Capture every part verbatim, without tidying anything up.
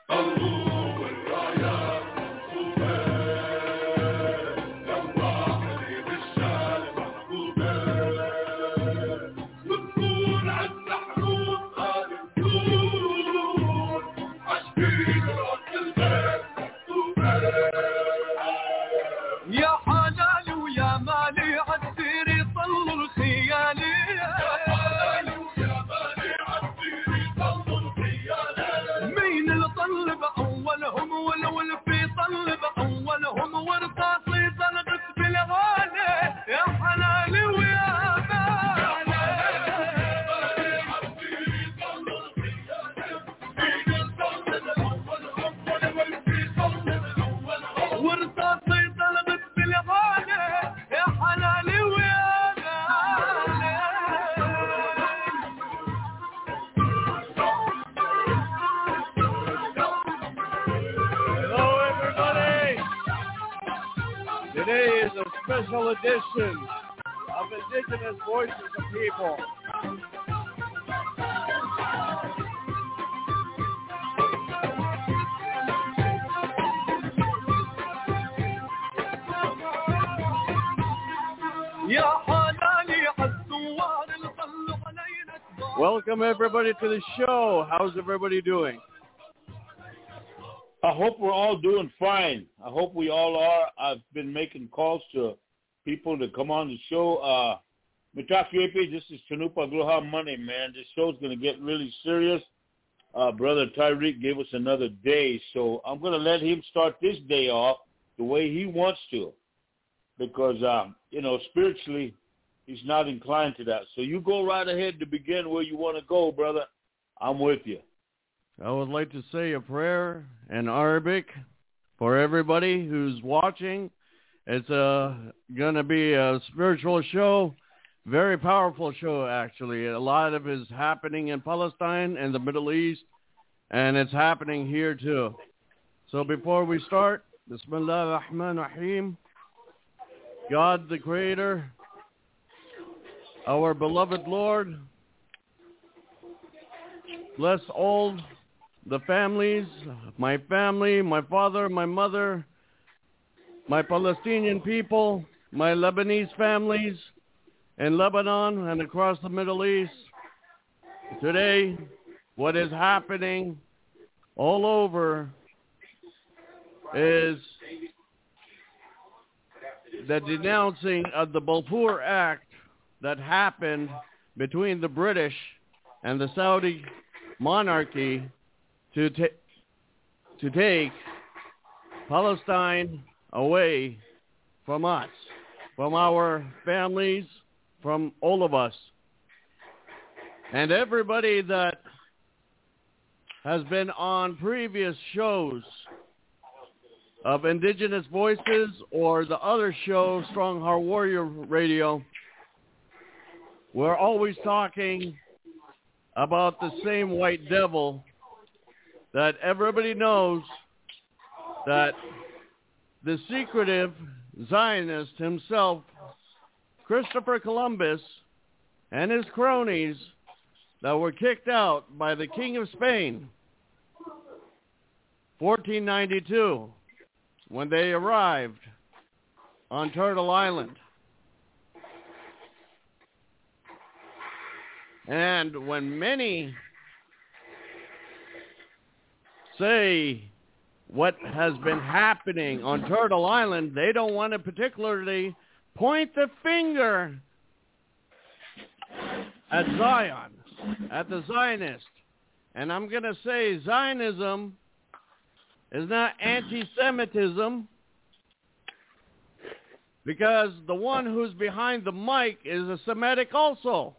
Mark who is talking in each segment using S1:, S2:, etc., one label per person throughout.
S1: Today is a special edition of Indigenous Voices of People. Welcome everybody to the show. How's everybody doing?
S2: I hope we're all doing fine. I hope we all are. I've been making calls to people to come on the show. Uh, Mitaki, this is Chanupa Gloha Money, man. This show's going to get really serious. Uh, Brother Tyreek gave us another day, so I'm going to let him start this day off the way he wants to because, um, you know, spiritually, he's not inclined to that. So you go right ahead to begin where you want to go, brother. I'm with you.
S1: I would like to say a prayer in Arabic for everybody who's watching. It's uh, going to be a spiritual show, very powerful show, actually. A lot of it is happening in Palestine and the Middle East, and it's happening here too. So before we start, Bismillah ar-Rahman ar-Rahim, God the Creator, our beloved Lord, bless all the families, my family, my father, my mother, my Palestinian people, my Lebanese families in Lebanon and across the Middle East. Today, what is happening all over is the denouncing of the Balfour Act that happened between the British and the Saudi monarchy to, ta- to take Palestine away from us, from our families, from all of us. And everybody that has been on previous shows of Indigenous Voices or the other show, Strong Heart Warrior Radio, we're always talking about the same white devil that everybody knows, that the secretive Zionist himself, Christopher Columbus, and his cronies that were kicked out by the King of Spain, fourteen ninety-two, when they arrived on Turtle Island. And when many say what has been happening on Turtle Island, they don't want to particularly point the finger at Zion, at the Zionist. And I'm going to say Zionism is not anti-Semitism, because the one who's behind the mic is a Semitic also.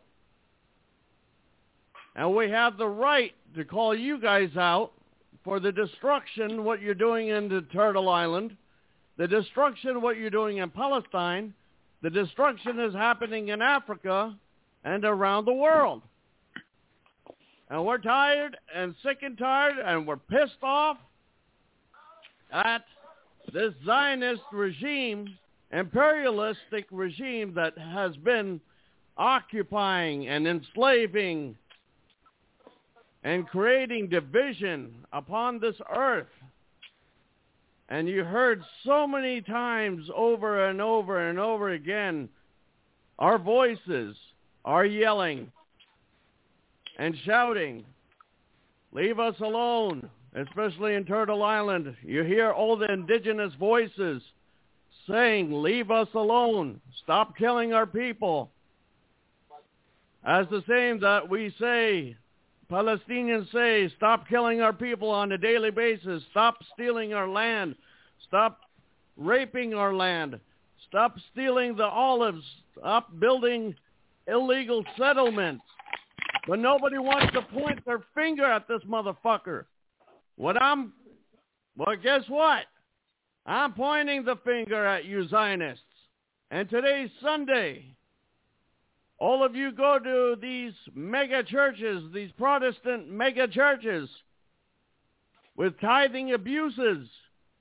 S1: And we have the right to call you guys out for the destruction, what you're doing in the Turtle Island, the destruction, what you're doing in Palestine, the destruction is happening in Africa and around the world. And we're tired and sick and tired and we're pissed off at this Zionist regime, imperialistic regime that has been occupying and enslaving and creating division upon this earth. And you heard so many times over and over and over again, our voices are yelling and shouting, leave us alone, especially in Turtle Island. You hear all the indigenous voices saying, leave us alone, stop killing our people. As the same that we say, Palestinians say, stop killing our people on a daily basis, stop stealing our land, stop raping our land, stop stealing the olives, stop building illegal settlements. But nobody wants to point their finger at this motherfucker. What I'm, well, guess what? I'm pointing the finger at you Zionists. And today's Sunday. All of you go to these mega churches, these Protestant mega churches with tithing abuses.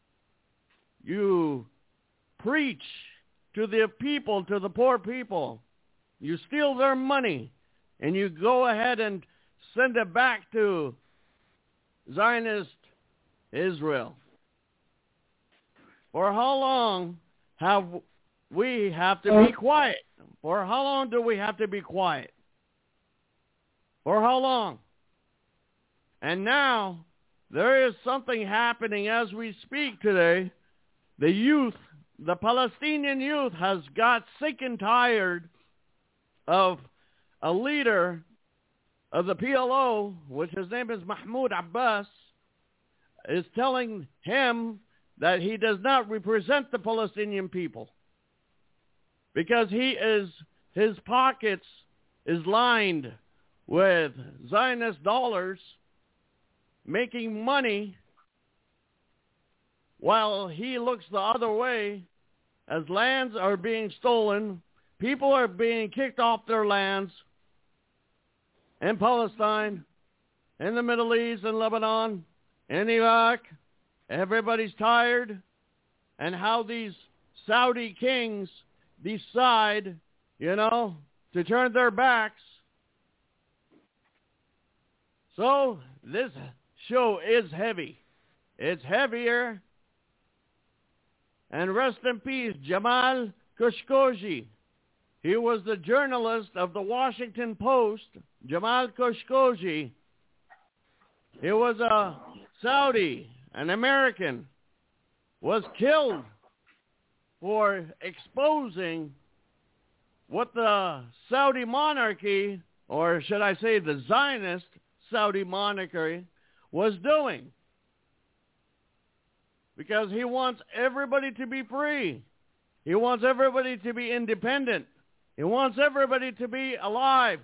S1: You preach to the people, to the poor people. You steal their money and you go ahead and send it back to Zionist Israel. For how long have we have to be quiet? For how long do we have to be quiet? For how long? And now, there is something happening as we speak today. The youth, the Palestinian youth has got sick and tired of a leader of the P L O, which his name is Mahmoud Abbas, is telling him that he does not represent the Palestinian people. Because he is, his pockets is lined with Zionist dollars, making money, while he looks the other way as lands are being stolen, people are being kicked off their lands in Palestine, in the Middle East, in Lebanon, in Iraq. Everybody's tired, and how these Saudi kings decide, you know, to turn their backs. So this show is heavy. It's heavier. And rest in peace, Jamal Khashoggi. He was the journalist of the Washington Post. Jamal Khashoggi. He was a Saudi, an American, was killed for exposing what the Saudi monarchy, or should I say the Zionist Saudi monarchy, was doing. Because he wants everybody to be free. He wants everybody to be independent. He wants everybody to be alive.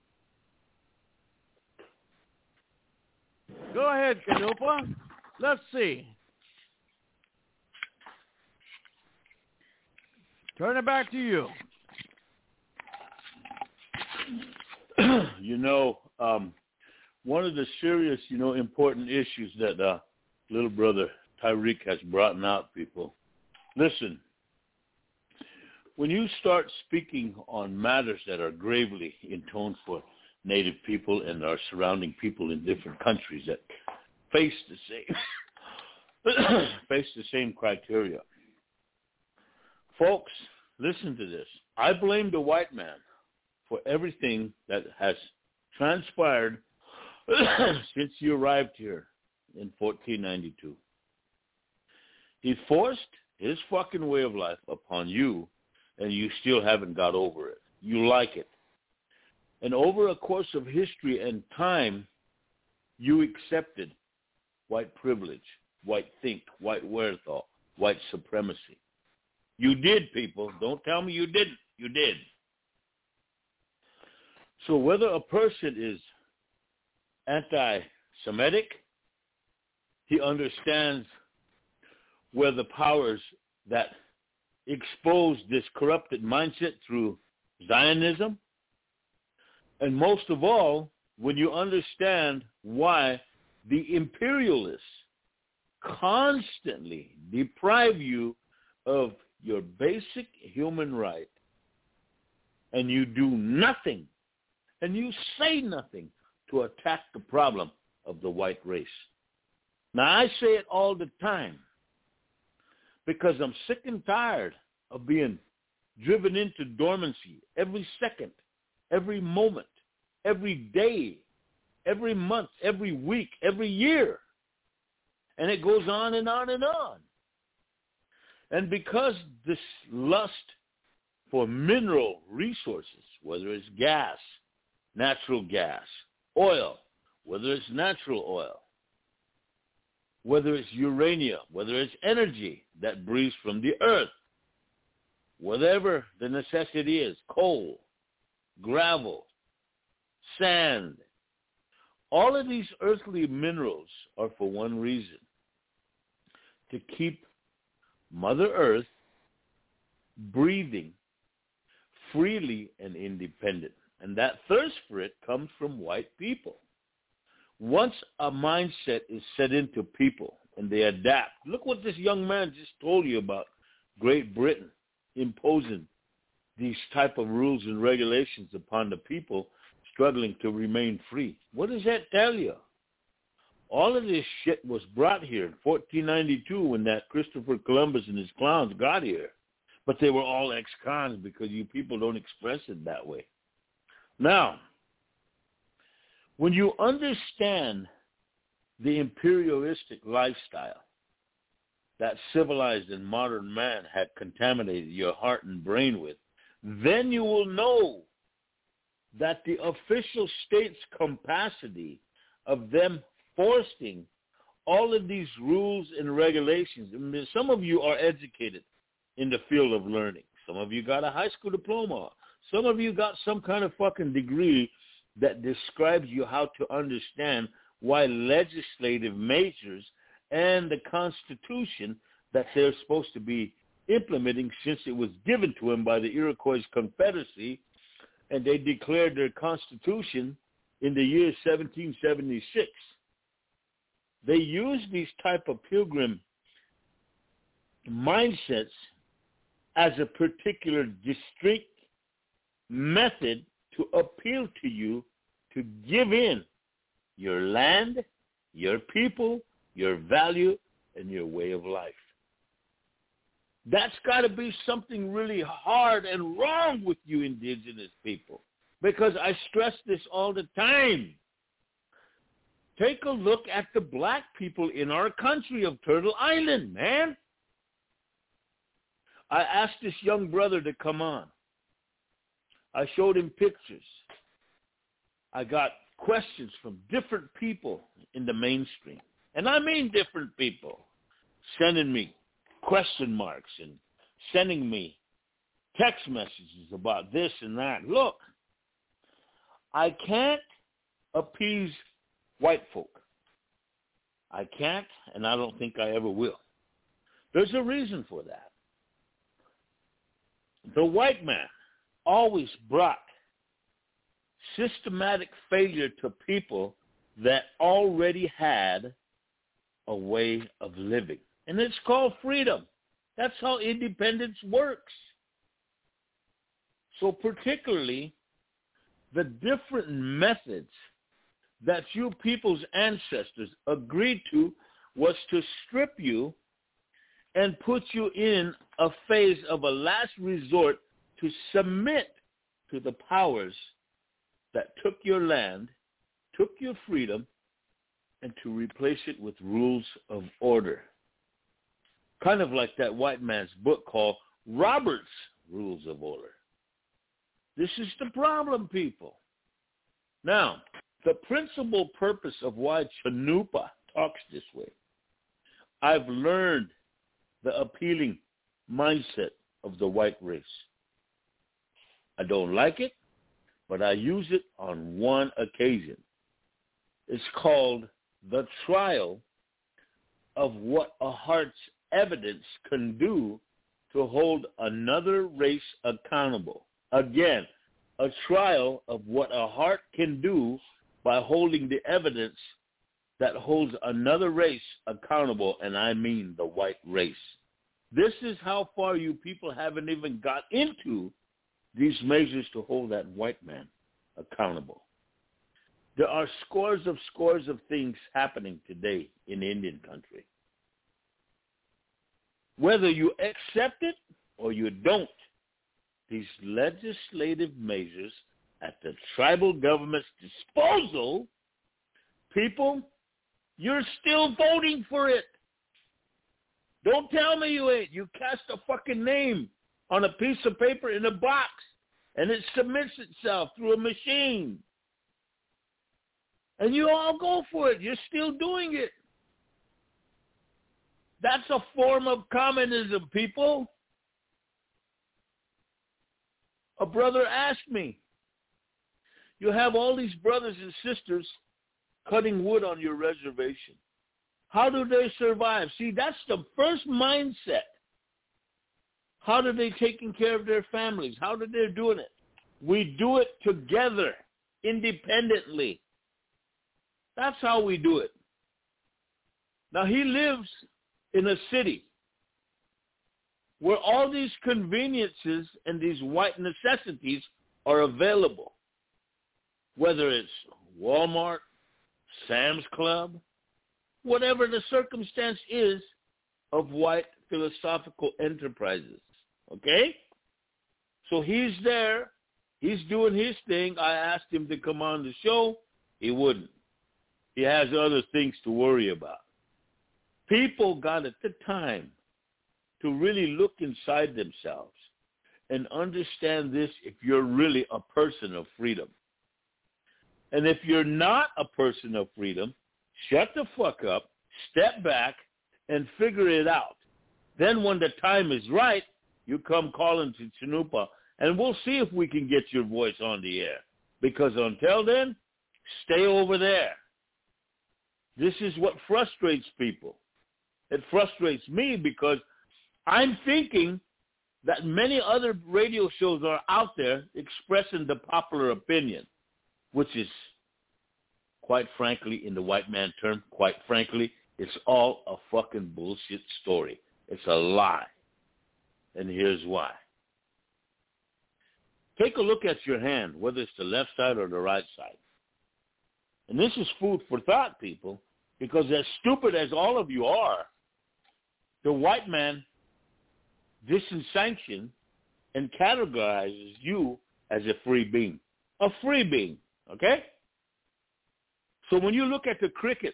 S1: Go ahead, Kanupa. Let's see. Turn it back to you.
S2: You know, um, one of the serious, you know, important issues that uh, little brother Tariq has brought out, people. Listen, when you start speaking on matters that are gravely intoned for Native people and our surrounding people in different countries that face the same face the same criteria, folks, listen to this. I blame the white man for everything that has transpired since you arrived here in fourteen ninety-two. He forced his fucking way of life upon you, and you still haven't got over it. You like it. And over a course of history and time, you accepted white privilege, white think, white wherewithal, white supremacy. You did, people. Don't tell me you didn't. You did. So whether a person is anti-Semitic, he understands where the powers that expose this corrupted mindset through Zionism, and most of all, when you understand why the imperialists constantly deprive you of your basic human right, and you do nothing, and you say nothing to attack the problem of the white race. Now, I say it all the time because I'm sick and tired of being driven into dormancy every second, every moment, every day, every month, every week, every year. And it goes on and on and on. And because this lust for mineral resources, whether it's gas, natural gas, oil, whether it's natural oil, whether it's uranium, whether it's energy that breathes from the earth, whatever the necessity is, coal, gravel, sand, all of these earthly minerals are for one reason, to keep Mother Earth breathing freely and independent. And that thirst for it comes from white people. Once a mindset is set into people and they adapt, look what this young man just told you about Great Britain imposing these type of rules and regulations upon the people struggling to remain free. What does that tell you? All of this shit was brought here in fourteen ninety-two when that Christopher Columbus and his clowns got here. But they were all ex-cons because you people don't express it that way. Now, when you understand the imperialistic lifestyle that civilized and modern man had contaminated your heart and brain with, then you will know that the official state's capacity of them forcing all of these rules and regulations. I mean, some of you are educated in the field of learning. Some of you got a high school diploma. Some of you got some kind of fucking degree that describes you how to understand why legislative measures and the Constitution that they're supposed to be implementing since it was given to them by the Iroquois Confederacy, and they declared their Constitution in the year seventeen seventy-six. They use these type of pilgrim mindsets as a particular distinct method to appeal to you to give in your land, your people, your value, and your way of life. That's got to be something really hard and wrong with you indigenous people, because I stress this all the time. Take a look at the black people in our country of Turtle Island, man. I asked this young brother to come on. I showed him pictures. I got questions from different people in the mainstream. And I mean different people sending me question marks and sending me text messages about this and that. Look, I can't appease white folk. I can't, and I don't think I ever will. There's a reason for that. The white man always brought systematic failure to people that already had a way of living. And it's called freedom. That's how independence works. So particularly, the different methods that you people's ancestors agreed to was to strip you and put you in a phase of a last resort to submit to the powers that took your land, took your freedom, and to replace it with rules of order. Kind of like that white man's book called Robert's Rules of Order. This is the problem, people. Now, the principal purpose of why Chanupa talks this way, I've learned the appealing mindset of the white race. I don't like it, but I use it on one occasion. It's called the trial of what a heart's evidence can do to hold another race accountable. Again, a trial of what a heart can do by holding the evidence that holds another race accountable, and I mean the white race. This is how far you people haven't even got into these measures to hold that white man accountable. There are scores of scores of things happening today in Indian country. Whether you accept it or you don't, these legislative measures at the tribal government's disposal, people, you're still voting for it. Don't tell me you ain't. You cast a fucking name on a piece of paper in a box, and it submits itself through a machine. And you all go for it. You're still doing it. That's a form of communism, people. A brother asked me, you have all these brothers and sisters cutting wood on your reservation. How do they survive? See, that's the first mindset. How are they taking care of their families? How are they doing it? We do it together, independently. That's how we do it. Now, he lives in a city where all these conveniences and these white necessities are available, whether it's Walmart, Sam's Club, whatever the circumstance is of white philosophical enterprises, okay? So he's there. He's doing his thing. I asked him to come on the show. He wouldn't. He has other things to worry about. People got at the time to really look inside themselves and understand this if you're really a person of freedom. And if you're not a person of freedom, shut the fuck up, step back, and figure it out. Then when the time is right, you come calling to Chanupa, and we'll see if we can get your voice on the air. Because until then, stay over there. This is what frustrates people. It frustrates me because I'm thinking that many other radio shows are out there expressing the popular opinion, which is, quite frankly, in the white man term, quite frankly, it's all a fucking bullshit story. It's a lie. And here's why. Take a look at your hand, whether it's the left side or the right side. And this is food for thought, people, because as stupid as all of you are, the white man disanctions and categorizes you as a free being. A free being, okay? So when you look at the crickets,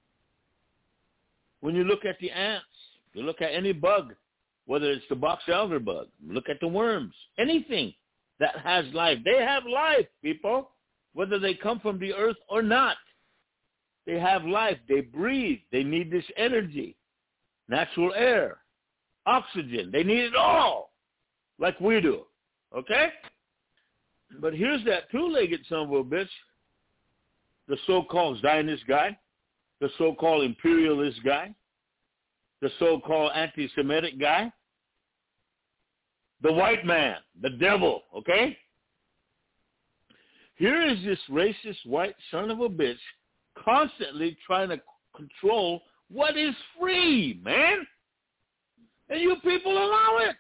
S2: when you look at the ants, you look at any bug, whether it's the box elder bug, look at the worms, anything that has life. They have life, people, whether they come from the earth or not. They have life. They breathe. They need this energy, natural air, oxygen. They need it all, like we do, okay? But here's that two-legged son of a bitch, the so-called Zionist guy, the so-called imperialist guy, the so-called anti-Semitic guy, the white man, the devil, okay? Here is this racist white son of a bitch constantly trying to control what is free, man. And you people allow it.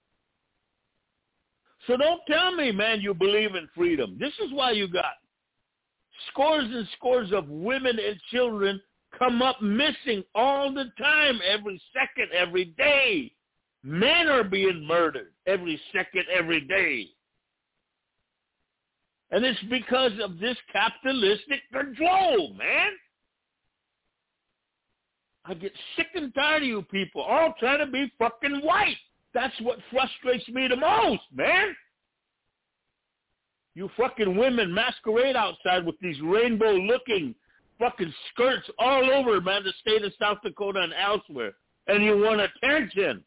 S2: So don't tell me, man, you believe in freedom. This is why you got scores and scores of women and children come up missing all the time, every second, every day. Men are being murdered every second, every day. And it's because of this capitalistic control, man. I get sick and tired of you people all trying to be fucking white. That's what frustrates me the most, man. You fucking women masquerade outside with these rainbow-looking fucking skirts all over, man, the state of South Dakota and elsewhere. And you want attention.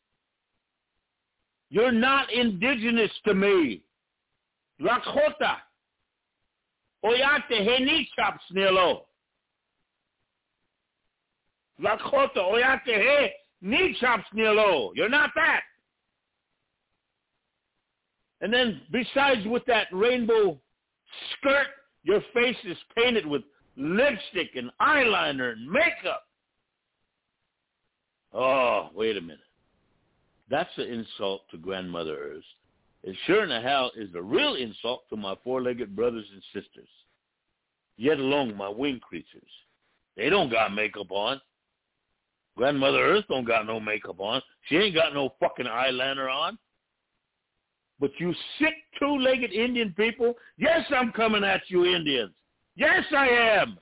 S2: You're not indigenous to me. Lakota. Oyate he chaps nilo. Lakota. Oyate he chaps nilo. You're not that. And then besides with that rainbow skirt, your face is painted with lipstick and eyeliner and makeup. Oh, wait a minute. That's an insult to Grandmother Earth. It sure in the hell is a real insult to my four-legged brothers and sisters. yet alone my wing creatures. They don't got makeup on. Grandmother Earth don't got no makeup on. She ain't got no fucking eyeliner on. But you sick two-legged Indian people, yes, I'm coming at you Indians. Yes, I am.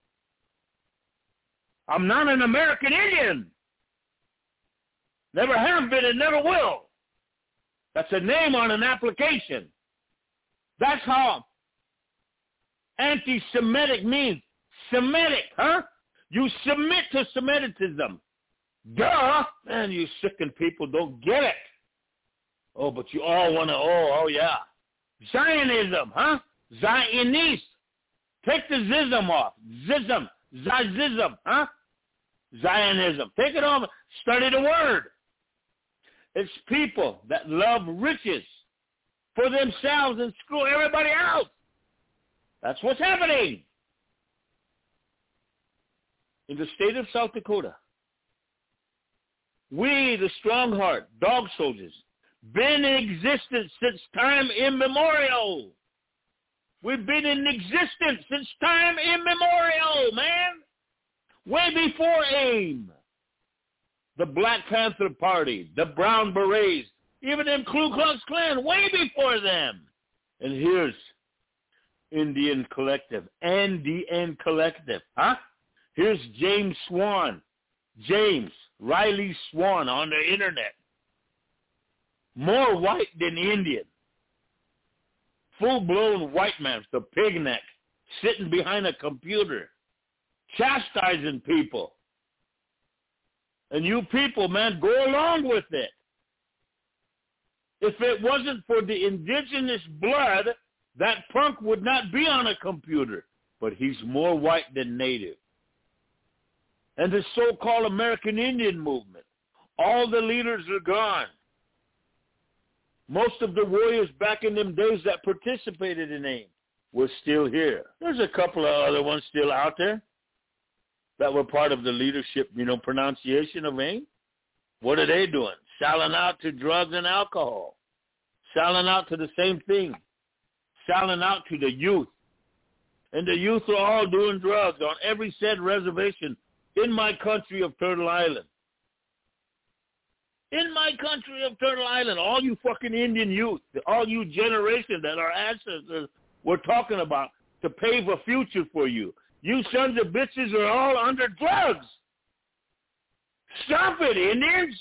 S2: I'm not an American Indian. Never have been and never will. That's a name on an application. That's how anti-Semitic means. Semitic, huh? You submit to Semitism. Duh! Man, you sickened people don't get it. Oh, but you all want to, oh, oh, yeah. Zionism, huh? Zionist. Take the zism off. Zism. Zizism, huh? Zionism. Take it off. Study the word. It's people that love riches for themselves and screw everybody else. That's what's happening. In the state of South Dakota, we, the Strongheart, dog soldiers, been in existence since time immemorial. We've been in existence since time immemorial, man. Way before AIM, the Black Panther Party, the Brown Berets, even them Ku Klux Klan, way before them. And here's Indian Collective, N D N Collective, huh? Here's James Swan, James Riley Swan on the internet. More white than Indian. Full-blown white man with a pig neck, sitting behind a computer, chastising people. And you people, man, go along with it. If it wasn't for the indigenous blood, that punk would not be on a computer. But he's more white than native. And the so-called American Indian movement, all the leaders are gone. Most of the warriors back in them days that participated in AIM were still here. There's a couple of other ones still out there that were part of the leadership, you know, pronunciation of AIM. What are they doing? Selling out to drugs and alcohol. Selling out to the same thing. Selling out to the youth. And the youth are all doing drugs on every said reservation in my country of Turtle Island. In my country of Turtle Island, all you fucking Indian youth, all you generation that our ancestors were talking about to pave a future for you. You sons of bitches are all under drugs. Stop it, Indians.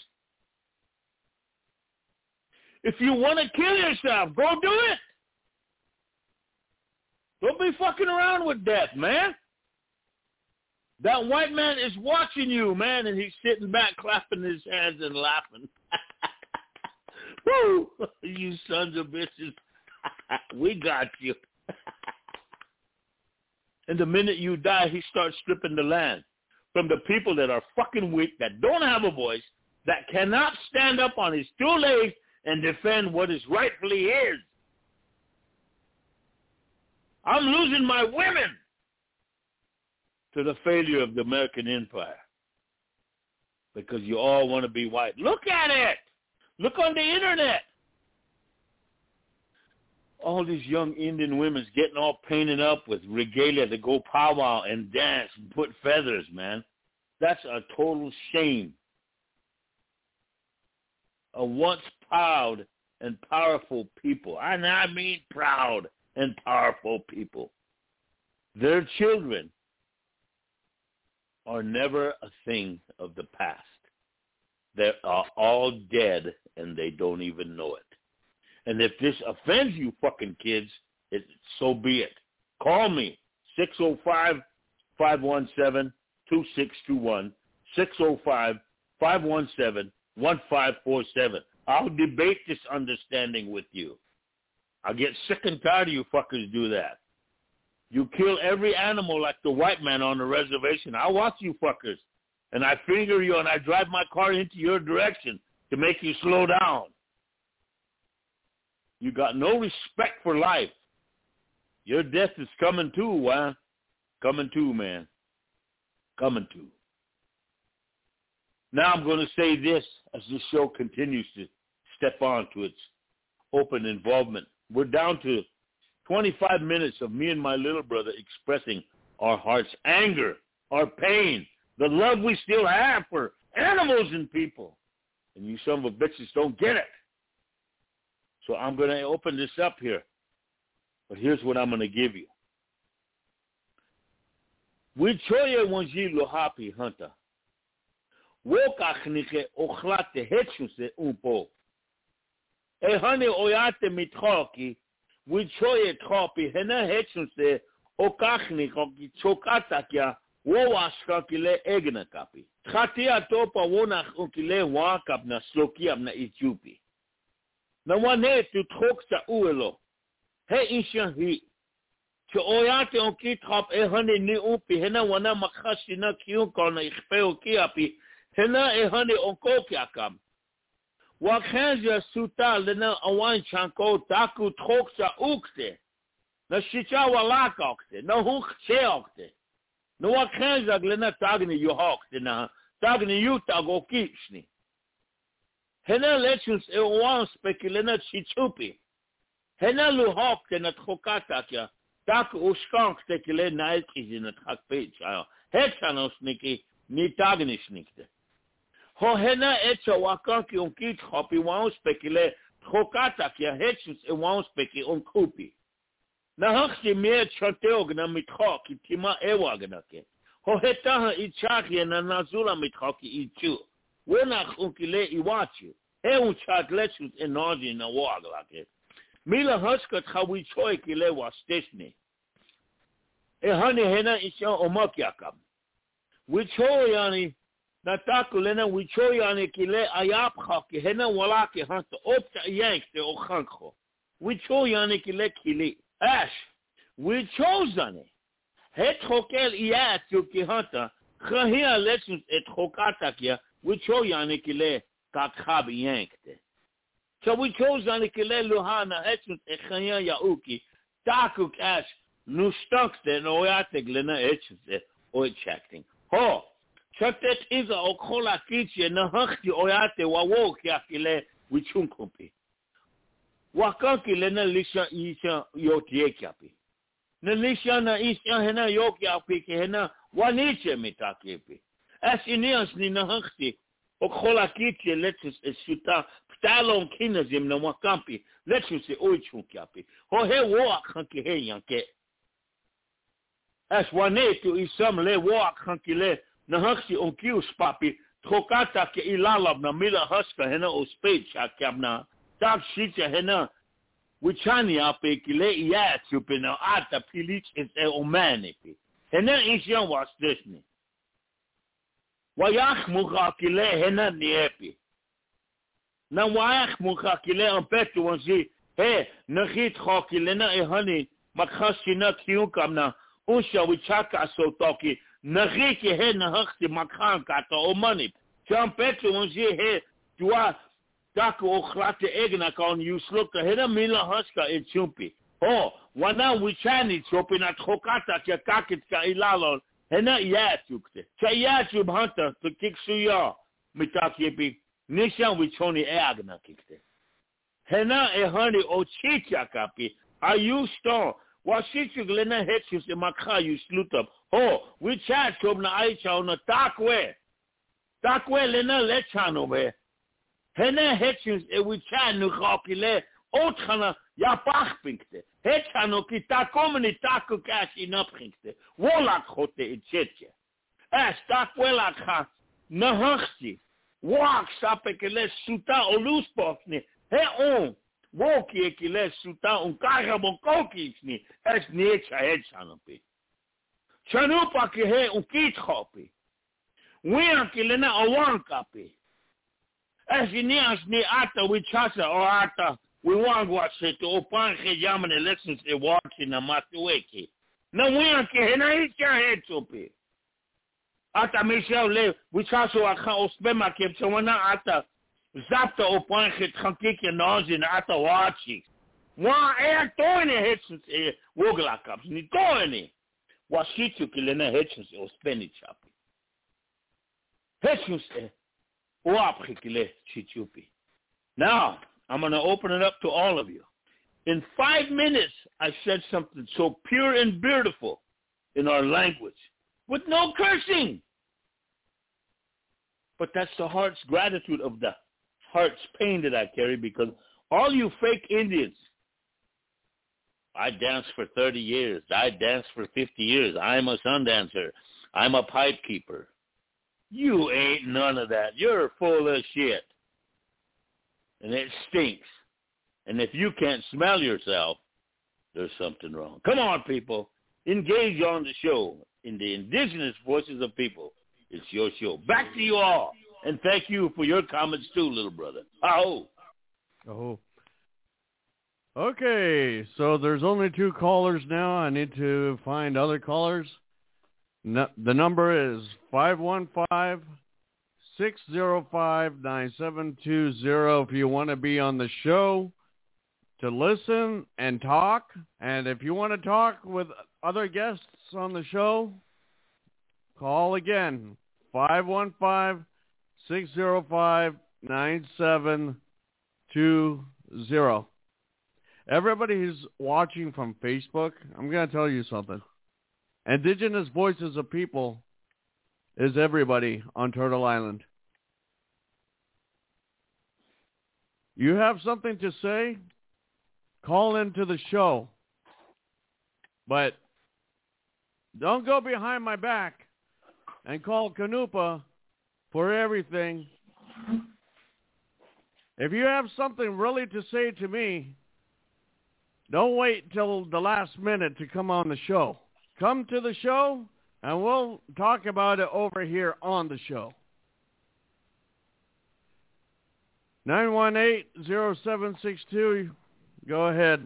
S2: If you want to kill yourself, go do it. Don't be fucking around with death, man. That white man is watching you, man, and he's sitting back clapping his hands and laughing. Woo! You sons of bitches. We got you. And the minute you die, he starts stripping the land from the people that are fucking weak, that don't have a voice, that cannot stand up on his two legs and defend what is rightfully his. I'm losing my women to the failure of the American empire because you all want to be white. Look at it. Look on the internet. All these young Indian women's getting all painted up with regalia to go powwow and dance and put feathers, man. That's a total shame. A once proud and powerful people, and I mean proud and powerful people, their children are never a thing of the past. They are all dead, and they don't even know it. And if this offends you fucking kids, it, so be it. Call me, six oh five, five one seven, two six two one, six oh five, five one seven, one five four seven. I'll debate this understanding with you. I get sick and tired of you fuckers do that. You kill every animal like the white man on the reservation. I watch you fuckers, and I finger you, and I drive my car into your direction to make you slow down. You got no respect for life. Your death is coming too, huh? Coming too, man. Coming too. Now I'm going to say this as the show continues to step on to its open involvement. We're down to twenty-five minutes of me and my little brother expressing our heart's anger, our pain, the love we still have for animals and people. And you son of a bitches don't get it. So I'm going to open this up here. But here's what I'm going to give you. Wichoye wanji lo happy hunter. Wokachnike ochlate hetchuse umpo. E honey oyate mitroki. Wichoye tropi hena hetchuse okachnikoki chokatakia wowashkakile egna kapi. Tratia topa wonach unkile wakap na slokiam na Ethiopia. Na wane tu troksa uelo. He ishan hi. Che oyate onki trop e honey ni umpi hena wana makashina kiun kona ikpeo kiapi. Hena e honey onko kiakam. Wakhanja suta lena awan chanko taku troksa ukte. Na shicha walaka okte. Na hukche okte. No wakhanja lena tagni yuhokte na. Tagni yutag okishni. Hena lechus e owan spekulena chichupi. Hena luhokte na trokata kia. Tak uskank tekile nailkiz in het hakpech. Hetsanos niki ni tagnisnikte. Ho hena etsa wakanki onkit hopi wan spekile trokata kia hetsus e wan speki onkupi. Na haksi meer chanteog na mithoki tima ewagnake. Ho hetaha ichaki na nazula mithoki ichu. Wenach onkile iwachu. He unchat letsus enoji na waglake. Mila huskat hawi choi kile was disney. E hani hena isha omakiakam. Wichoyani natakulena wichoyani kile ayapha ki hena wala ki hanta opta yankte o khanko. Wichoyani kile kile ash. Wichozane. Het hokel iatu ki hanta. Khahia lessons et hokata kia wichoyani kile kakhab yankte. So we chose on the Kile Luhana Etchus Echanya Yauki, Takuk Ash, Nu Stunkste, no Yatek Lena Etchus, or chatting. Ho, Chatet is a Okola Kichi, Nahaki Oyate, Wawok Yakile, Wichunkumpi. Wakanki Lena Lisha Isha Yotiekapi. Nelisha na Isha Hena Yokiapi, Hena, Waniche Mitakipi. As Inias Ninahakti, Okola Kichi, Letus Esuta. Talon kinazim na wakampi. Let's say oichunkiapi. Ho he walk hanky he yanke. As one to isam le walk hanky le na haksi onkius papi. Trokata ke ilalab na mila huska hena o spade chakabna. Tak shita hena. Wichani ape kile iya chupina ata pilich is e omanipi. Hena isyan was disney. Wayach muka kile hena niepi. Na waach mukakile en petu wanzi he nagit khakilena e hani makhashina kiukamna unsha wichaka sotoki nagiki he nahti makhanka to omani jam petu wanzi he tua taku okhlate egna kan yusluka hena mila haska e chumpi oh wana wichani chopina khokata ke kakit ka ilalo hena yatukte chayatu bhanta to kiksuya mitakipi Nishan wichoni eagna kikte. Hena e hani o chicha kapi. Are you stone? Washichu glena hetchus e makha you slut up. Ho, we chat chobna aicha on a takwe. Takwe lena lechano be. Hena hetchus e we chat nu khakile. Otrana ya pach pinkte. Hetchano ki takomni taku kashi na pinkte. Wolak hote e cheche. Es takwe lakha nahachti. Walk sape que les suta o luz pofni. He on. Woki que les suta un carabo kokisni. Es necha hedchanopi. Chanupa que he un kit hopi. Wea que lena awan kapi. Es nias ni ata wichasa o ata. We want what se to opan que yamane lessons e watching na matueki. Na wea que he na icha hedchopi. Ata Michel le, wichaso akha osbema kepsona ata zapta opan khit khankike nozin ata wachi. Wa e toine hetsens e wogla kaps ni toine. Wa shitu kilena hetsens ospeni chapi. Hetsens e oapkhikile chichupi. Now, I'm going to open it up to all of you. In five minutes, I said something so pure and beautiful in our language with no cursing. But that's the heart's gratitude of the heart's pain that I carry, because all you fake Indians, I danced for thirty years. I danced for fifty years. I'm a sun dancer. I'm a pipe keeper. You ain't none of that. You're full of shit. And it stinks. And if you can't smell yourself, there's something wrong. Come on, people. Engage on the show in the indigenous voices of people. It's your show. Back to you all. And thank you for your comments too, little brother. Oh.
S1: Oh. Okay, so there's only two callers now. I need to find other callers. No, the number is five one five, six zero five, nine seven two zero if you want to be on the show to listen and talk. And if you want to talk with other guests on the show, call again, five one five, six zero five, nine seven two zero. Everybody who's watching from Facebook, I'm going to tell you something. Indigenous Voices of People is everybody on Turtle Island. You have something to say? Call into the show. But don't go behind my back and call Canupa for everything. If you have something really to say to me, don't wait till the last minute to come on the show. Come to the show, and we'll talk about it over here on the show. nine one eight, zero seven six two, go ahead.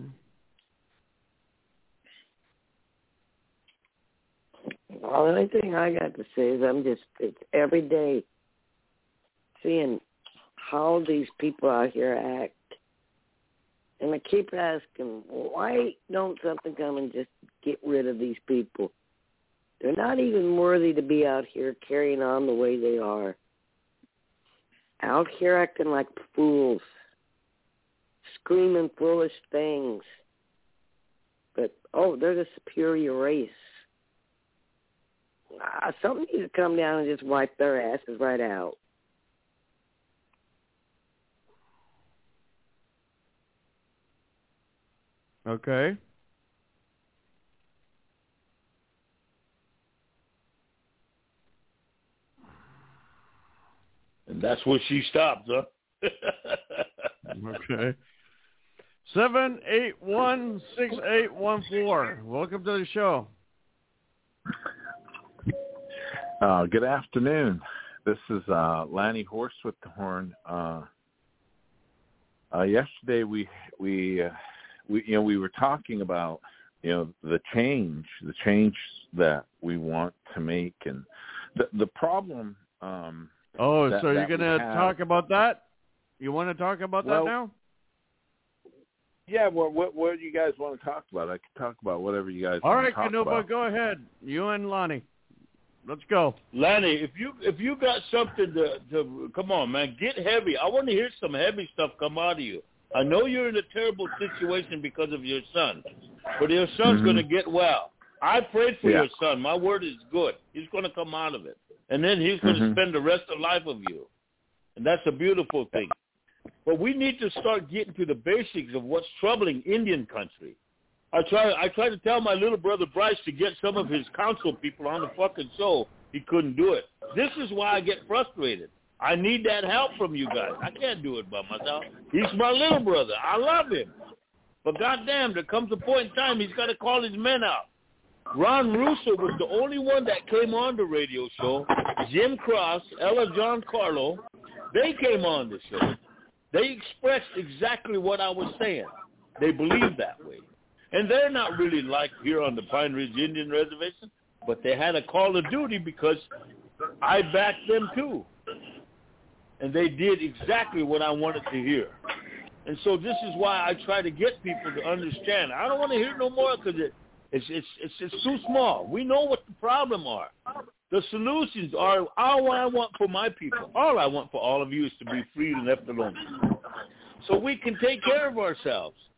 S3: Well, the only thing I got to say is I'm just, it's every day seeing how these people out here act. And I keep asking, why don't something come and just get rid of these people? They're not even worthy to be out here carrying on the way they are. Out here acting like fools, screaming foolish things. But, oh, they're the superior race. Ah, something needs to come down and just wipe their asses right out.
S1: Okay.
S2: And that's where she stopped, huh?
S1: Okay. seven eight one, six eight one four. Welcome to the show.
S4: Uh, good afternoon. This is uh, Lanny Horse with the Horn. Uh, uh, yesterday we we uh, we you know we were talking about you know the change, the change that we want to make, and the the problem. Um,
S1: oh,
S4: that,
S1: so you're going to talk about that? You want to talk about
S4: well,
S1: that now?
S4: Yeah. Well, what what do you guys want to talk about? I can talk about whatever you guys.
S1: All
S4: want
S1: right,
S4: to talk
S1: Canupa,
S4: about.
S1: go ahead. You and Lonnie. Let's go.
S2: Lanny, if you if you got something to, to come on, man, get heavy. I want to hear some heavy stuff come out of you. I know you're in a terrible situation because of your son, but your son's
S4: Mm-hmm.
S2: going to get well. I prayed for
S4: yeah.
S2: your son. My word is good. He's going to come out of it, and then he's going
S4: mm-hmm.
S2: to spend the rest of life with you, and that's a beautiful thing. But we need to start getting to the basics of what's troubling Indian country. I try I tried to tell my little brother Bryce to get some of his council people on the fucking show. He couldn't do it. This is why I get frustrated. I need that help from you guys. I can't do it by myself. He's my little brother. I love him. But goddamn, there comes a point in time he's got to call his men out. Ron Russo was the only one that came on the radio show. Jim Cross, Ella Giancarlo, they came on the show. They expressed exactly what I was saying. They believe that way. And they're not really like here on the Pine Ridge Indian Reservation, but they had a call of duty because I backed them too. And they did exactly what I wanted to hear. And so this is why I try to get people to understand. I don't want to hear no more because it, it's, it's, it's, it's too small. We know what the problem are. The solutions are all I want for my people. All I want for all of you is to be free and left alone. So we can take care of ourselves.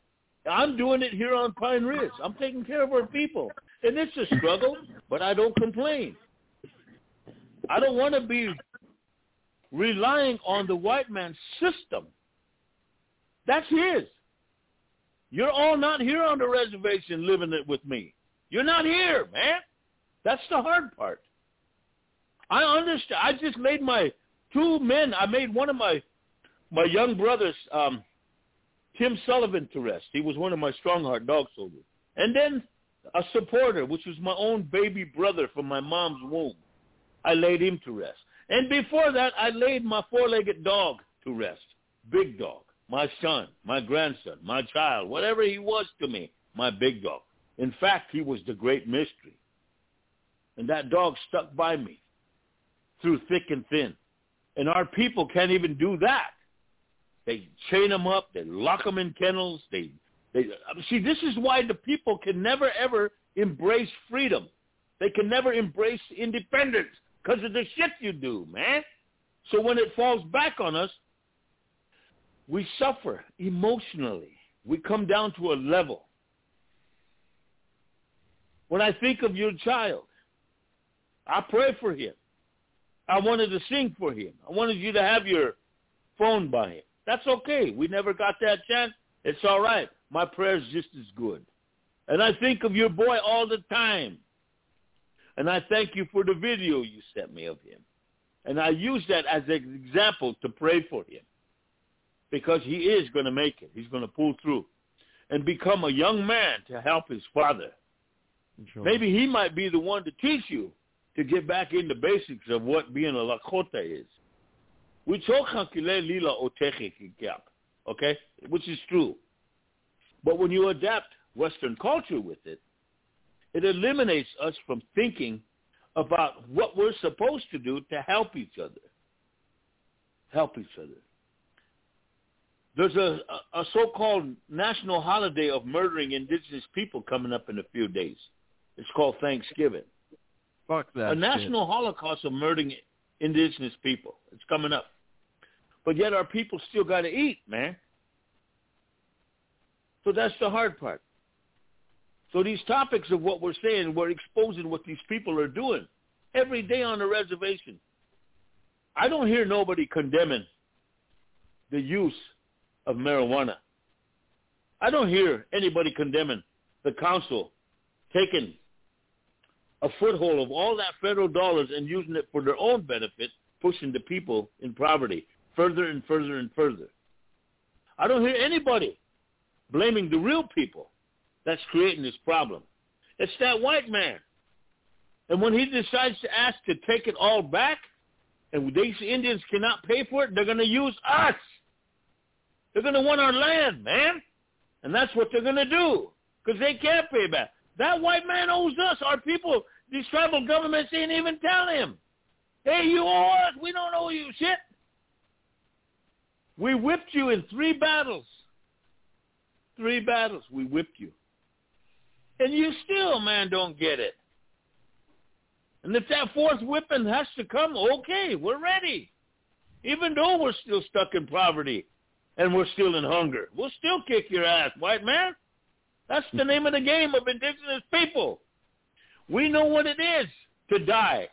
S2: I'm doing it here on Pine Ridge. I'm taking care of our people. And it's a struggle, but I don't complain. I don't want to be relying on the white man's system. That's his. You're all not here on the reservation living it with me. You're not here, man. That's the hard part. I understand. I just made my two men, I made one of my my young brothers, um, Tim Sullivan, to rest. He was one of my Strongheart dog soldiers. And then a supporter, which was my own baby brother from my mom's womb. I laid him to rest. And before that, I laid my four-legged dog to rest. Big dog, my son, my grandson, my child, whatever he was to me, my big dog. In fact, he was the great mystery. And that dog stuck by me through thick and thin. And our people can't even do that. They chain them up. They lock them in kennels. They, they see, this is why the people can never, ever embrace freedom. They can never embrace independence because of the shit you do, man. So when it falls back on us, we suffer emotionally. We come down to a level. When I think of your child, I pray for him. I wanted to sing for him. I wanted you to have your phone by him. That's okay. We never got that chance. It's all right. My prayer's just as good. And I think of your boy all the time. And I thank you for the video you sent me of him. And I use that as an example to pray for him. Because he is going to make it. He's going to pull through. And become a young man to help his father. Sure. Maybe he might be the one to teach you to get back in the basics of what being a Lakota is. Okay? Which is true. But when you adapt Western culture with it, it eliminates us from thinking about what we're supposed to do to help each other. Help each other. There's a, a, a so-called national holiday of murdering indigenous people coming up in a few days. It's called Thanksgiving.
S1: Fuck that
S2: A national
S1: shit.
S2: holocaust of murdering indigenous people. It's coming up. But yet our people still got to eat, man. So that's the hard part. So these topics of what we're saying, we're exposing what these people are doing every day on the reservation. I don't hear nobody condemning the use of marijuana. I don't hear anybody condemning the council taking a foothold of all that federal dollars and using it for their own benefit, pushing the people in poverty further and further and further. I don't hear anybody blaming the real people that's creating this problem. It's that white man. And when he decides to ask to take it all back, and these Indians cannot pay for it, they're going to use us. They're going to want our land, man. And that's what they're going to do, because they can't pay back. That white man owes us. Our people, these tribal governments ain't even tell him, hey, you owe us. We don't owe you shit. We whipped you in three battles. Three battles, we whipped you. And you still, man, don't get it. And if that fourth whipping has to come, okay, we're ready. Even though we're still stuck in poverty and we're still in hunger, we'll still kick your ass, white man. That's the name of the game of indigenous people. We know what it is to die.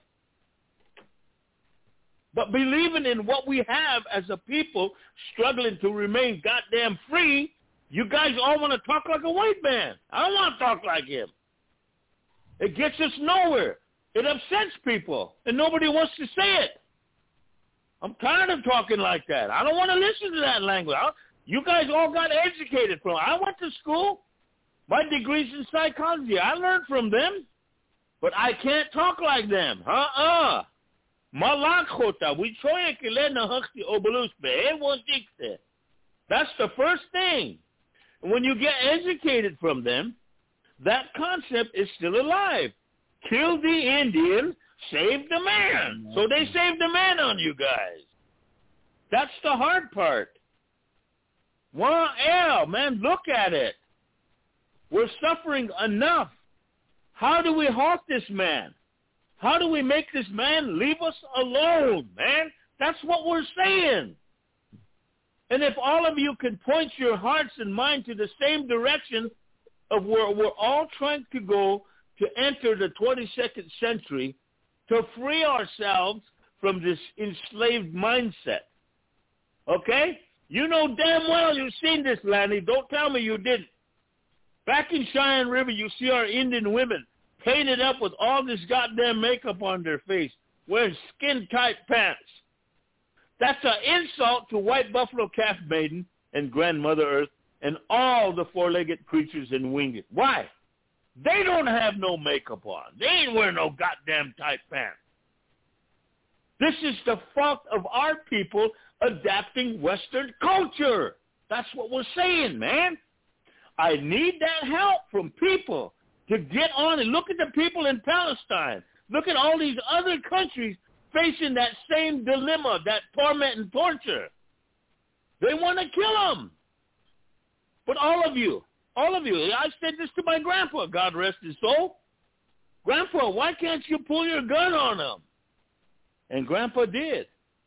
S2: But believing in what we have as a people, struggling to remain goddamn free, you guys all want to talk like a white man. I don't want to talk like him. It gets us nowhere. It upsets people, and nobody wants to say it. I'm tired of talking like that. I don't want to listen to that language. I, you guys all got educated from. I went to school. My degree's in psychology. I learned from them, but I can't talk like them. Uh-uh. Malakota. We try to learn the obeluspe. That's the first thing. And when you get educated from them, that concept is still alive. Kill the Indian, save the man. So they saved the man on you guys. That's the hard part. Well, yeah, man, look at it. We're suffering enough. How do we halt this man? How do we make this man leave us alone, man? That's what we're saying. And if all of you can point your hearts and mind to the same direction of where we're all trying to go to enter the twenty-second century, to free ourselves from this enslaved mindset. Okay? You know damn well you've seen this, Lanny. Don't tell me you didn't. Back in Cheyenne River, you see our Indian women painted up with all this goddamn makeup on their face, wearing skin-tight pants. That's an insult to White Buffalo Calf Maiden and Grandmother Earth and all the four-legged creatures in Winged. Why? They don't have no makeup on. They ain't wearing no goddamn tight pants. This is the fault of our people adapting Western culture. That's what we're saying, man. I need that help from people to get on and look at the people in Palestine. Look at all these other countries facing that same dilemma, that torment and torture. They want to kill them. But all of you, all of you, I said this to my grandpa, God rest his soul. Grandpa, why can't you pull your gun on them? And Grandpa did.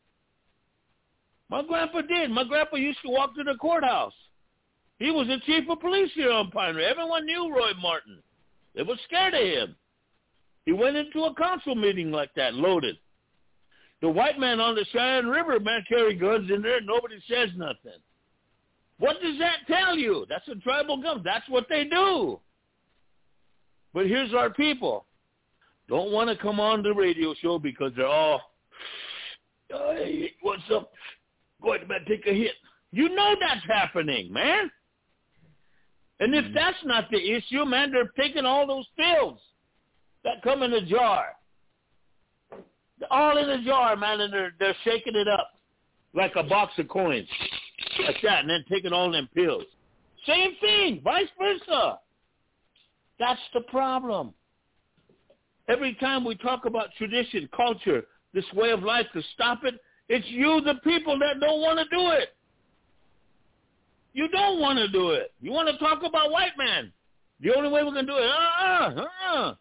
S2: My grandpa did. My grandpa used to walk to the courthouse. He was the chief of police here on Pine Ridge. Everyone knew Roy Martin. They were scared of him. He went into a council meeting like that, loaded. The white man on the Cheyenne River, man, carry guns in there. Nobody says nothing. What does that tell you? That's a tribal gun. That's what they do. But here's our people. Don't want to come on the radio show because they're all, hey, what's up? Go ahead, man, take a hit. You know that's happening, man. And if that's not the issue, man, they're taking all those pills that come in a jar. They're all in a jar, man, and they're, they're shaking it up like a box of coins, like that, and then taking all them pills. Same thing, vice versa. That's the problem. Every time we talk about tradition, culture, this way of life, to stop it, it's you, the people, that don't want to do it. You don't want to do it. You want to talk about white man. The only way we're going to do it, uh-uh, uh-uh.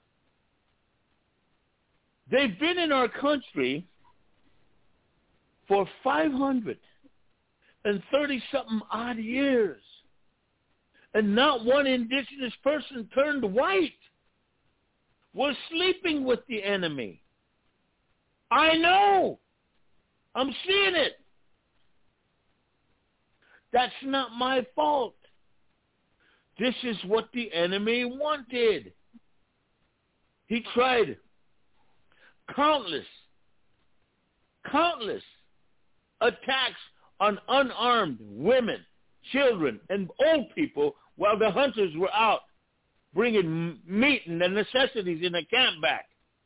S2: They've been in our country for five hundred thirty-something odd years. And not one indigenous person turned white. We're sleeping with the enemy. I know. I'm seeing it. That's not my fault. This is what the enemy wanted. He tried countless, countless attacks on unarmed women, children, and old people while the hunters were out bringing meat and the necessities in the camp back.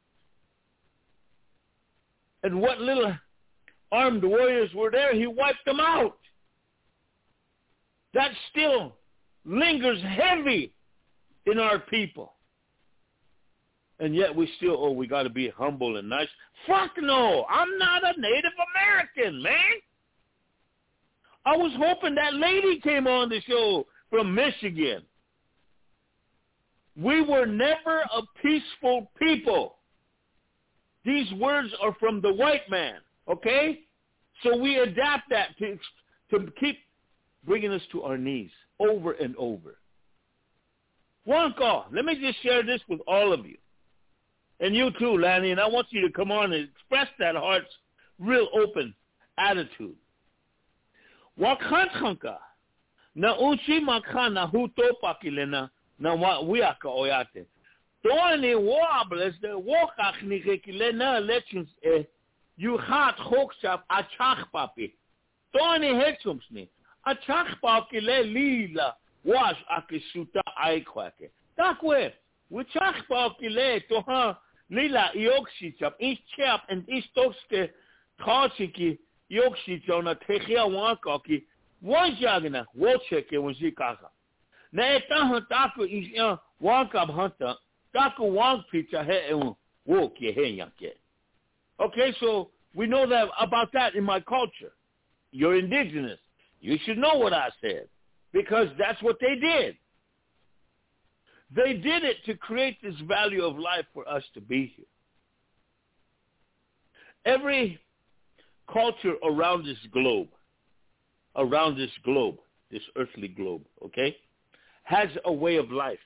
S2: And what little armed warriors were there, he wiped them out. That still lingers heavy in our people. And yet we still, oh, we got to be humble and nice. Fuck no, I'm not a Native American, man. I was hoping that lady came on the show from Michigan. We were never a peaceful people. These words are from the white man, okay? So we adapt that to, to keep bringing us to our knees over and over. One call. Let me just share this with all of you. And you too, Lanny, and I want you to come on and express that heart's real open attitude. Wakhanka na uchi makana huto pakilena na wa wiaka oyate. Tony wables the wokach ni gekilena elections eh you hat hokshap achach papi. Tony hetsumsni achach pakile lila wash akisuta aikwake. Takwe wichach pakile toha lila iokshichap is chap and is toske tachiki yokshicho na techia wankaki wajagna wocheke wajikaka. Na etahan taku is ya wankab hunter taku wank pizza he woke ye henyake. Okay, so we know that about that in my culture. You're indigenous. You should know what I said because that's what they did. They did it to create this value of life for us to be here. Every culture around this globe, around this globe, this earthly globe, okay, has a way of life.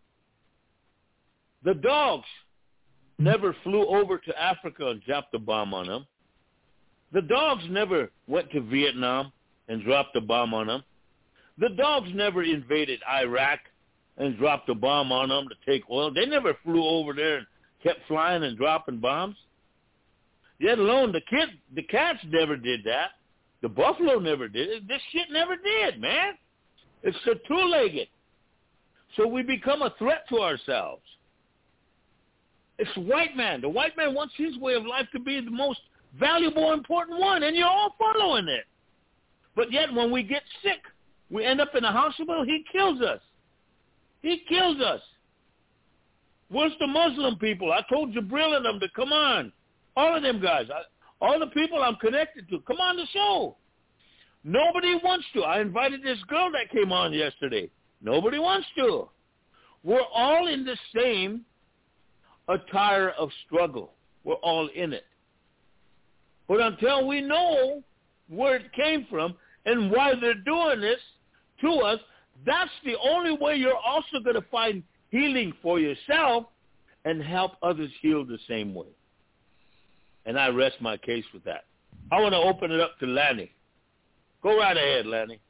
S2: The dogs never flew over to Africa and dropped a bomb on them. The dogs never went to Vietnam and dropped a bomb on them. The dogs never invaded Iraq and dropped a bomb on them to take oil. They never flew over there and kept flying and dropping bombs. Yet alone, the kid, the cats never did that. The buffalo never did it. This shit never did, man. It's the two-legged. So we become a threat to ourselves. It's the white man. The white man wants his way of life to be the most valuable, important one, and you're all following it. But yet when we get sick, we end up in a hospital, he kills us. He kills us. Where's the Muslim people? I told Jabril and them to come on. All of them guys. I, all the people I'm connected to, come on the show. Nobody wants to. I invited this girl that came on yesterday. Nobody wants to. We're all in the same attire of struggle. We're all in it. But until we know where it came from and why they're doing this to us, that's the only way you're also going to find healing for yourself and help others heal the same way. And I rest my case with that. I want to open it up to Lanny. Go right ahead, Lanny.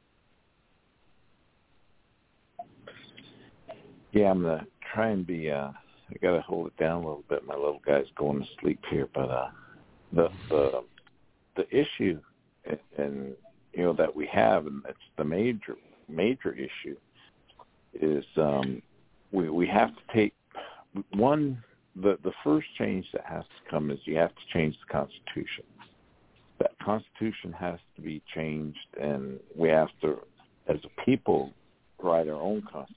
S4: Yeah, I'm going to try and be, uh, I got to hold it down a little bit. My little guy's going to sleep here. But uh, the, the the issue and, and, you know, that we have, and it's the major, major issue, is um, we, we have to take, one, the, the first change that has to come is you have to change the Constitution. That Constitution has to be changed, and we have to, as a people, write our own Constitution.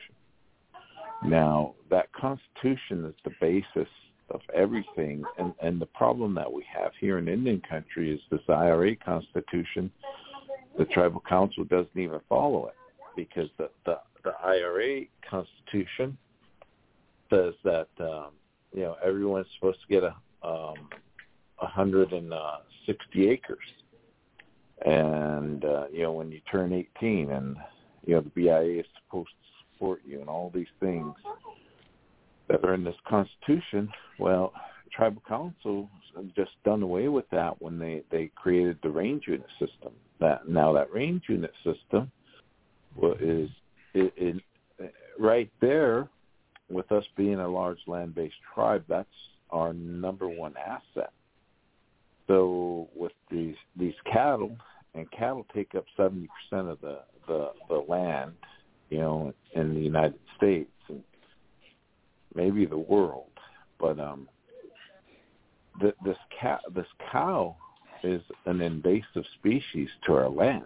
S4: Now, that Constitution is the basis of everything, and, and the problem that we have here in Indian country is this I R A Constitution. The Tribal Council doesn't even follow it, because the, the, the I R A Constitution says that um, you know, everyone's supposed to get a um, one hundred sixty acres, and uh, you know, when you turn eighteen, and you know, the B I A is supposed to support you, and all these things that are in this Constitution. Well, Tribal Council just done away with that when they, they created the range unit system. That now that range unit system is it, it, right there. With us being a large land-based tribe, that's our number one asset. So with these these cattle, and cattle take up seventy percent of the, the, the land, you know, in the United States and maybe the world. But um, th- this cat, this cow is an invasive species to our land,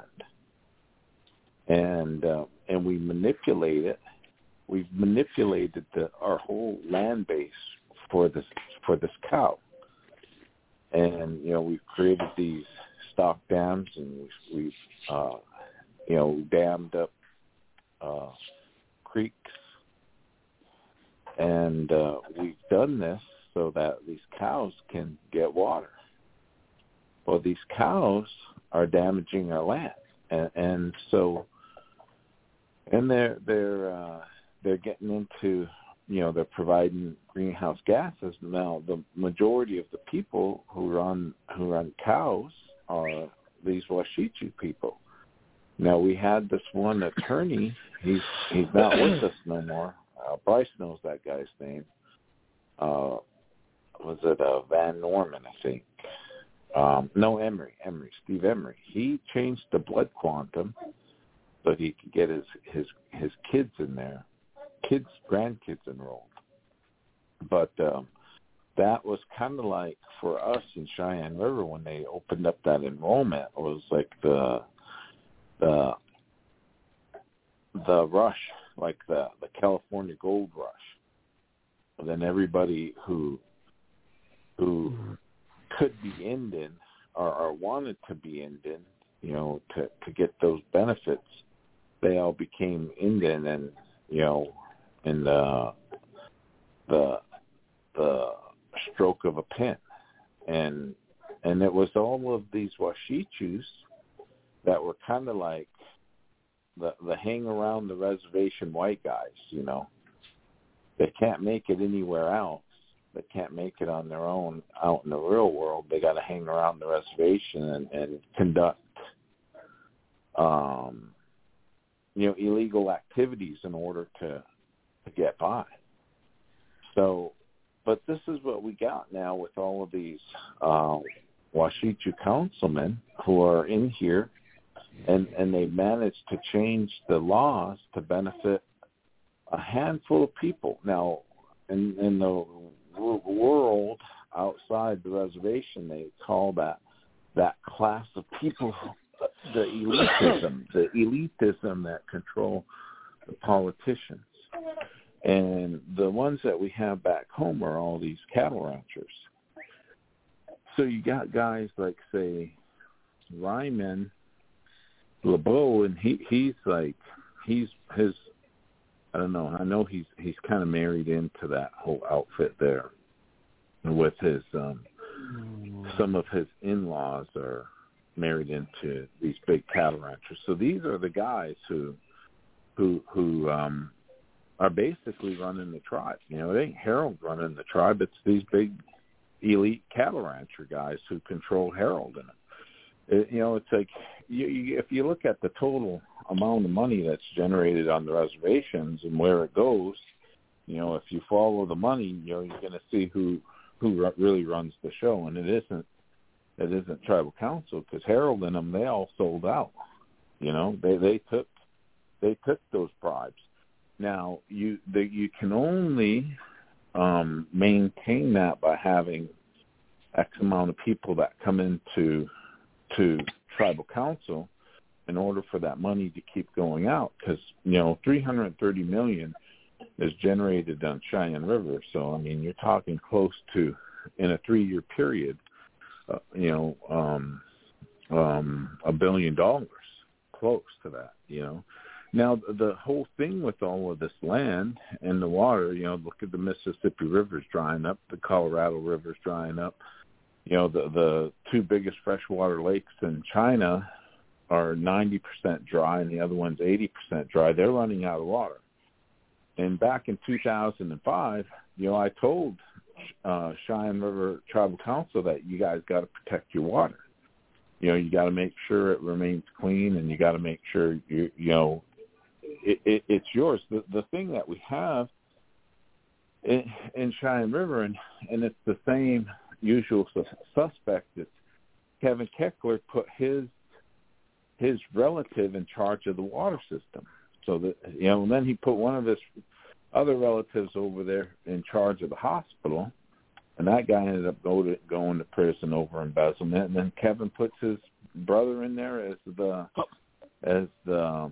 S4: and uh, and we manipulate it. We've manipulated the, our whole land base for this for this cow, and you know, we've created these stock dams, and we've, we've uh, you know, dammed up uh, creeks, and uh, we've done this so that these cows can get water. Well, these cows are damaging our land, and, and so, and they're they're uh, they're getting into, you know, they're providing greenhouse gases. Now, the majority of the people who run who run cows are these Washichu people. Now, we had this one attorney. He's he's not with us no more. Uh, Bryce knows that guy's name. Uh, was it uh, Van Norman, I think? Um, no, Emery. Emery. Steve Emery. He changed the blood quantum so he could get his his his kids in there. Kids, grandkids enrolled. But um, that was kind of like for us in Cheyenne River when they opened up that enrollment. It was like the the the rush, like the, the California gold rush. And then everybody who who could be Indian or, or wanted to be Indian, you know, to, to get those benefits, they all became Indian, and you know, in the the the stroke of a pen, and and it was all of these Washichus that were kind of like the the hang around the reservation white guys, you know. They can't make it anywhere else. They can't make it on their own out in the real world. They got to hang around the reservation and, and conduct, um, you know, illegal activities in order to, to get by. So, but this is what we got now with all of these uh, Washichu councilmen who are in here, and, and they managed to change the laws to benefit a handful of people. Now, in, in the world outside the reservation, they call that that class of people the elitism, the elitism that control the politicians. And the ones that we have back home are all these cattle ranchers. So you got guys like, say, Ryman LeBeau, and he he's like, he's his, I don't know, I know he's he's kind of married into that whole outfit there with his, um, some of his in-laws are married into these big cattle ranchers. So these are the guys who, who, who um, are basically running the tribe. You know, it ain't Harold running the tribe. It's these big elite cattle rancher guys who control Harold in it. it you know, it's like you, you, if you look at the total amount of money that's generated on the reservations and where it goes, you know, if you follow the money, you know, you're going to see who who really runs the show, and it isn't it isn't tribal council, because Harold and them, they all sold out. You know, they they took they took those bribes. Now you the, you can only um, maintain that by having X amount of people that come into to tribal council in order for that money to keep going out, because, you know, three hundred thirty million is generated on Cheyenne River. So, I mean, you're talking close to, in a three-year period, uh, you know, um, um, a billion dollars, close to that, you know. Now, the whole thing with all of this land and the water, you know, look at the Mississippi River's drying up, the Colorado River's drying up. You know, the, the two biggest freshwater lakes in China are ninety percent dry, and the other one's eighty percent dry. They're running out of water. And back in two thousand five, you know, I told uh, Cheyenne River Tribal Council that you guys got to protect your water. You know, you got to make sure it remains clean, and you got to make sure, you you know, it, it, it's yours. The, the thing that we have in, in Cheyenne River, and, and it's the same usual suspect, is Kevin Keckler put his his relative in charge of the water system. So that, you know, and then he put one of his other relatives over there in charge of the hospital, and that guy ended up go to, going to prison over embezzlement. And then Kevin puts his brother in there as the as the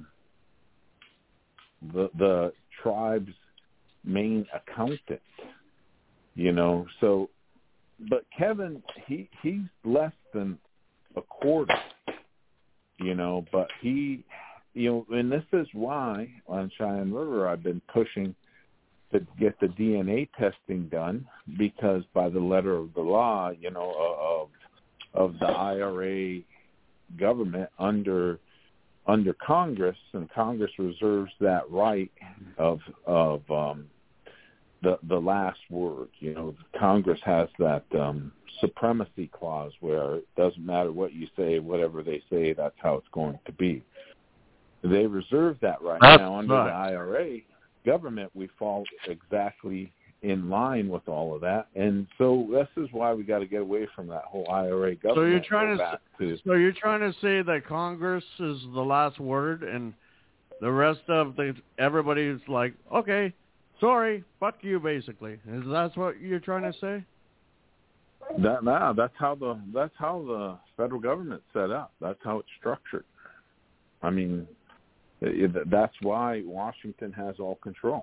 S4: the, the tribe's main accountant. You know, so but Kevin, he he's less than a quarter. You know, but he. You know, and this is why on Cheyenne River I've been pushing to get the D N A testing done, because by the letter of the law, you know, of of the I R A government under under Congress, and Congress reserves that right of of um, the the last word. You know, Congress has that um, supremacy clause where it doesn't matter what you say, whatever they say, that's how it's going to be. They reserve that right
S1: That's
S4: now under
S1: right.
S4: the I R A government. We fall exactly in line with all of that, and so this is why we got to get away from that whole I R A government.
S1: So you're trying to,
S4: back to
S1: so you're trying to say that Congress is the last word, and the rest of the everybody's like, okay, sorry, fuck you, basically. Is that what you're trying to say?
S4: that. Nah, that's how the that's how the federal government's set up. That's how it's structured. I mean. That's why Washington has all control.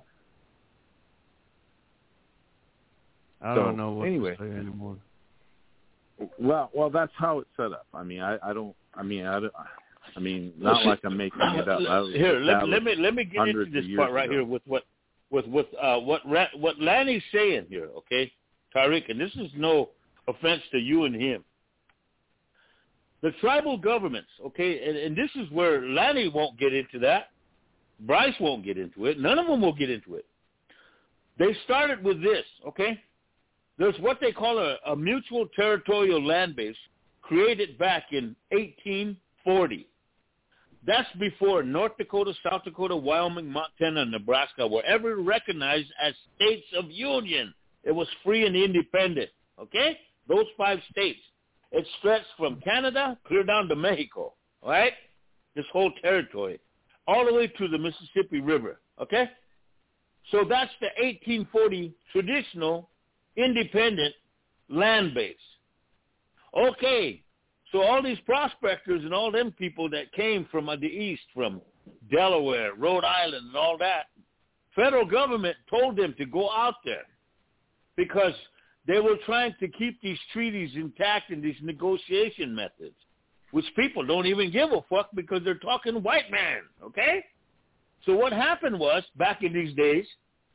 S1: I
S4: so,
S1: don't know what
S4: anyway,
S1: to say anymore.
S4: Well, well, that's how it's set up. I mean, I, I don't. I mean, I, don't, I mean, not like I'm making it up.
S2: Here, let, let me let me get into this part right
S4: ago.
S2: here with what with with uh, what what Lanny's saying here, okay, Tariq, and this is no offense to you and him. the tribal governments, okay, and, and this is where Lanny won't get into that. Bryce won't get into it. None of them will get into it. They started with this, okay? There's what they call a, a mutual territorial land base created back in eighteen forty. That's before North Dakota, South Dakota, Wyoming, Montana, and Nebraska were ever recognized as states of union. It was free and independent, okay? Those five states. It stretched from Canada clear down to Mexico, all right? This whole territory, all the way to the Mississippi River, okay? So that's the eighteen forty traditional independent land base. Okay, so all these prospectors and all them people that came from the east, from Delaware, Rhode Island, and all that, federal government told them to go out there because they were trying to keep these treaties intact and these negotiation methods, which people don't even give a fuck because they're talking white man, okay? So what happened was, back in these days,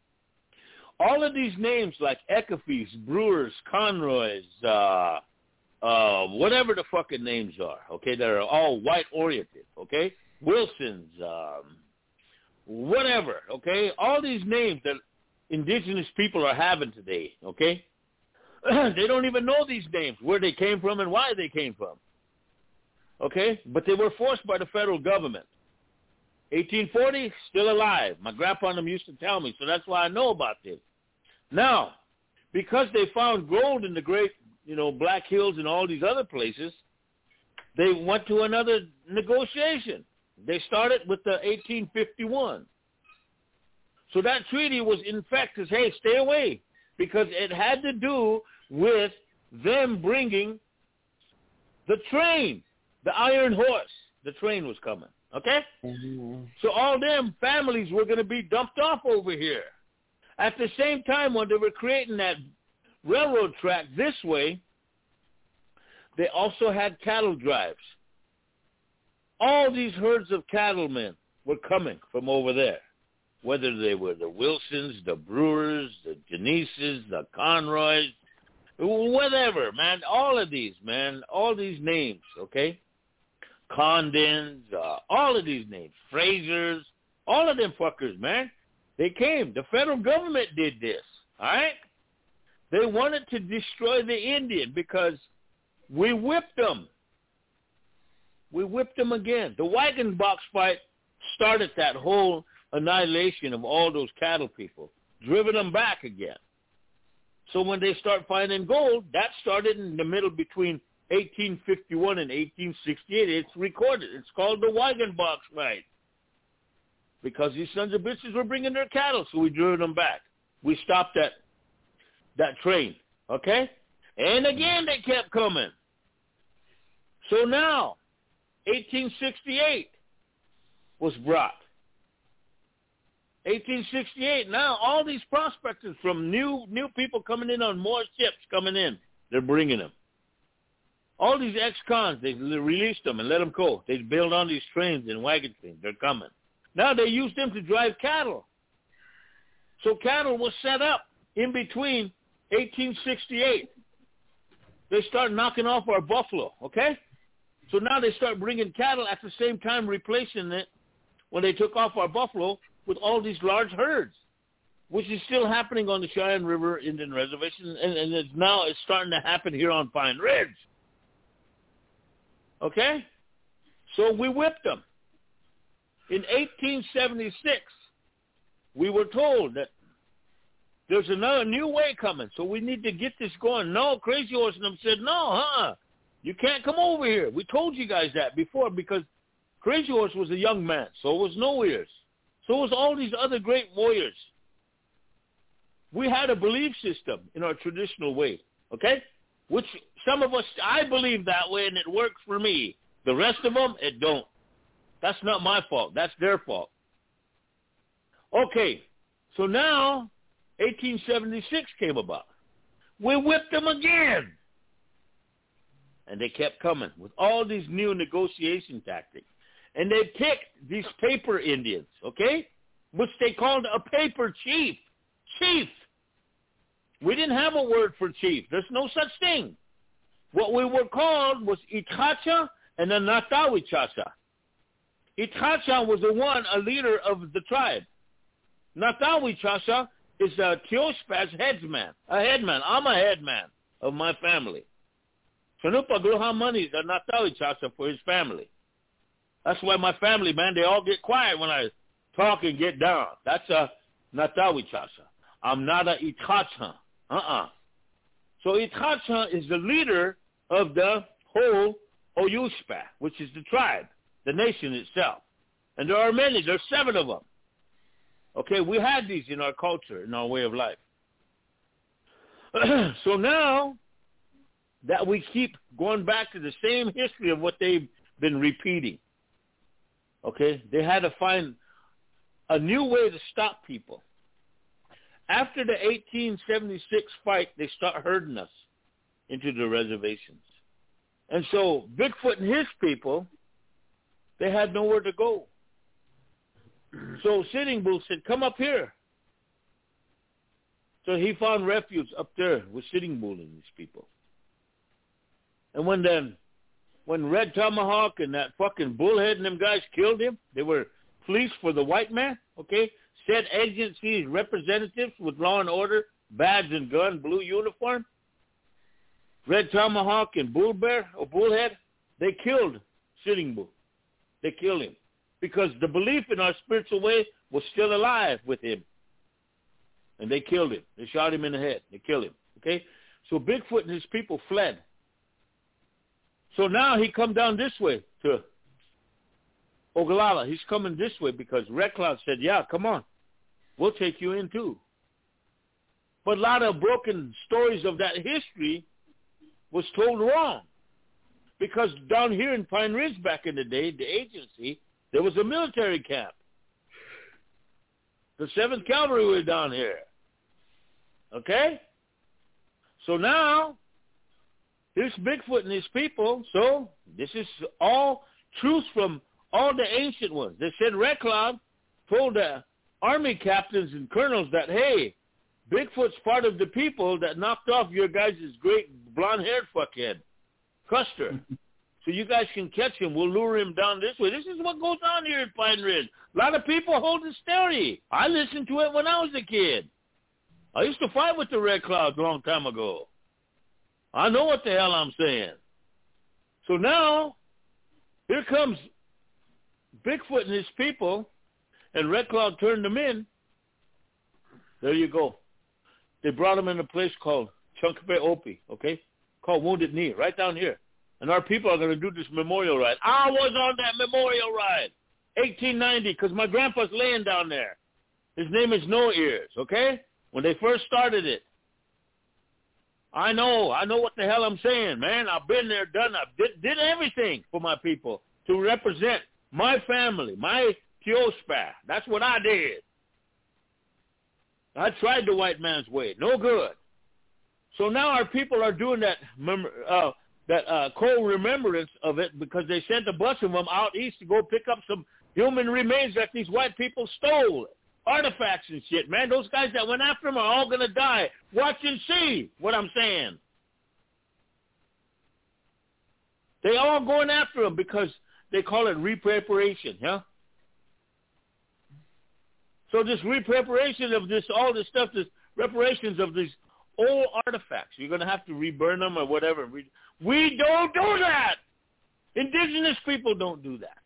S2: all of these names like Ecafees, Brewers, Conroys, uh, uh, whatever the fucking names are, okay, that are all white-oriented, okay, Wilsons, um, whatever, okay, all these names that indigenous people are having today, okay, they don't even know these names, where they came from and why they came from, okay, but they were forced by the federal government. eighteen forty, still alive. My grandpa and them used to tell me, so that's why I know about this. Now, because they found gold in the great, you know, Black Hills and all these other places, they went to another negotiation. They started with the eighteen fifty-one. So that treaty was in fact, says, hey, stay away, because it had to do with them bringing the train, the Iron Horse. The train was coming, okay? Mm-hmm. So all them families were going to be dumped off over here. At the same time, when they were creating that railroad track this way, they also had cattle drives. All these herds of cattlemen were coming from over there, whether they were the Wilsons, the Brewers, the Geneses, the Conroys, whatever, man. All of these, man, all these names, okay? Condens, uh, all of these names, Frasers, all of them fuckers, man. They came. The federal government did this, all right? They wanted to destroy the Indian because we whipped them. We whipped them again. The wagon box fight started that whole annihilation of all those cattle people, driven them back again. So when they start finding gold, that started in the middle between eighteen fifty-one and eighteen sixty-eight. It's recorded. It's called the wagon box fight. Because these sons of bitches were bringing their cattle, so we drew them back. We stopped that that train, okay? And again, they kept coming. So now, eighteen sixty-eight was brought. eighteen sixty-eight, now all these prospectors from new new people coming in on more ships coming in, they're bringing them. All these ex-cons, they released them and let them go. They build on these trains and wagon trains. They're coming. Now they use them to drive cattle. So cattle was set up in between eighteen sixty-eight. They start knocking off our buffalo, okay? So now they start bringing cattle at the same time, replacing it when they took off our buffalo with all these large herds, which is still happening on the Cheyenne River Indian Reservation, and, and it's now it's starting to happen here on Pine Ridge. Okay? So we whipped them. In eighteen seventy-six, we were told that there's another new way coming, so we need to get this going. No, Crazy Horse and them said, no, huh? You can't come over here. We told you guys that before because Crazy Horse was a young man, so was No Ears. So was all these other great warriors. We had a belief system in our traditional way, okay? Which some of us, I believe that way, and it works for me. The rest of them, it don't. That's not my fault. That's their fault. Okay, so now eighteen seventy-six came about. We whipped them again. And they kept coming with all these new negotiation tactics. And they picked these paper Indians, okay, which they called a paper chief. Chief. We didn't have a word for chief. There's no such thing. What we were called was Itacha and then Natawi Chasa. Itchacha was the one, a leader of the tribe. Natawi Chasa is a Teospaz headsman, a headman. I'm a headman of my family. Chanupa Gruha money is a Natawi Chasa for his family. That's why my family, man, they all get quiet when I talk and get down. That's a Natawi Chasa. I'm not a Itchacha. Uh-uh. So Itchacha is the leader of the whole Oyushpa, which is the tribe, the nation itself. And there are many. There's seven of them. Okay, we had these in our culture, in our way of life. So now that we keep going back to the same history of what they've been repeating, okay, they had to find a new way to stop people. After the eighteen seventy-six fight, they start herding us into the reservations. And so Bigfoot and his people, they had nowhere to go. So Sitting Bull said, come up here. So he found refuge up there with Sitting Bull and these people. And when then, when Red Tomahawk and that fucking Bullhead and them guys killed him, they were police for the white man, okay? Said agencies, representatives with law and order, badge and gun, blue uniform. Red Tomahawk and Bull Bear or Bullhead, they killed Sitting Bull. They killed him because the belief in our spiritual way was still alive with him. And they killed him. They shot him in the head. They killed him. Okay? So Bigfoot and his people fled. So now he come down this way to Ogallala. He's coming this way because Red Cloud said, yeah, come on. We'll take you in too. But a lot of broken stories of that history was told wrong. Because down here in Pine Ridge back in the day, the agency, there was a military camp. The seventh Cavalry was down here. Okay? So now, here's Bigfoot and his people. So this is all truth from all the ancient ones. They said Red Cloud told the army captains and colonels that, hey, Bigfoot's part of the people that knocked off your guys' great blonde-haired fuckhead, Custer. So you guys can catch him. We'll lure him down this way. This is what goes on here at Pine Ridge. A lot of people hold the story. I listened to it when I was a kid. I used to fight with the Red Clouds a long time ago. I know what the hell I'm saying. So now, here comes Bigfoot and his people, and Red Cloud turned them in. There you go. They brought them in a place called Chunkape Opie, okay, called Wounded Knee, right down here. And our people are going to do this memorial ride. I was on that memorial ride, eighteen ninety, because my grandpa's laying down there. His name is No Ears, okay, when they first started it. I know. I know what the hell I'm saying, man. I've been there, done that, did, did everything for my people to represent my family, my Teospa. That's what I did. I tried the white man's way. No good. So now our people are doing that uh, that uh, cold remembrance of it because they sent a bunch of them out east to go pick up some human remains that these white people stole. Artifacts and shit, man. Those guys that went after them are all going to die. Watch and see what I'm saying. They all going after them because they call it repreparation, yeah? So this repreparation of this, all this stuff, this reparations of these old artifacts, you're going to have to reburn them or whatever. We don't do that. Indigenous people don't do that.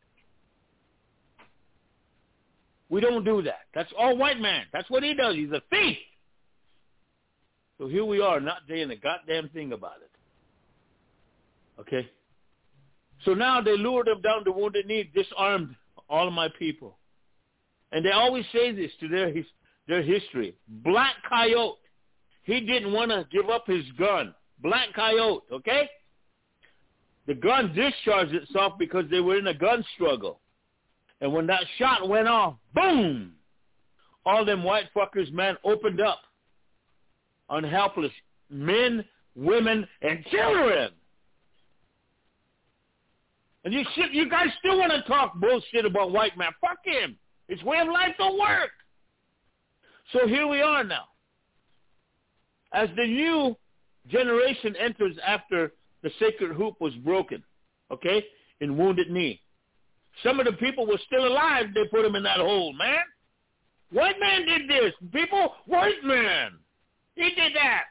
S2: We don't do that. That's all white man. That's what he does. He's a thief. So here we are, not saying a goddamn thing about it. Okay? So now they lured them down to Wounded Knee, disarmed all of my people. And they always say this to their his, their history. Black Coyote, he didn't want to give up his gun. Black Coyote, okay? The gun discharged itself because they were in a gun struggle. And when that shot went off, boom, all them white fuckers, man, opened up on helpless men, women, and children. And you shit, you guys still want to talk bullshit about white man. Fuck him. His way of life don't work. So here we are now. As the new generation enters after the sacred hoop was broken, okay? in Wounded Knee. Some of the people were still alive. They put them in that hole, man. White man did this. People, white man. He did that.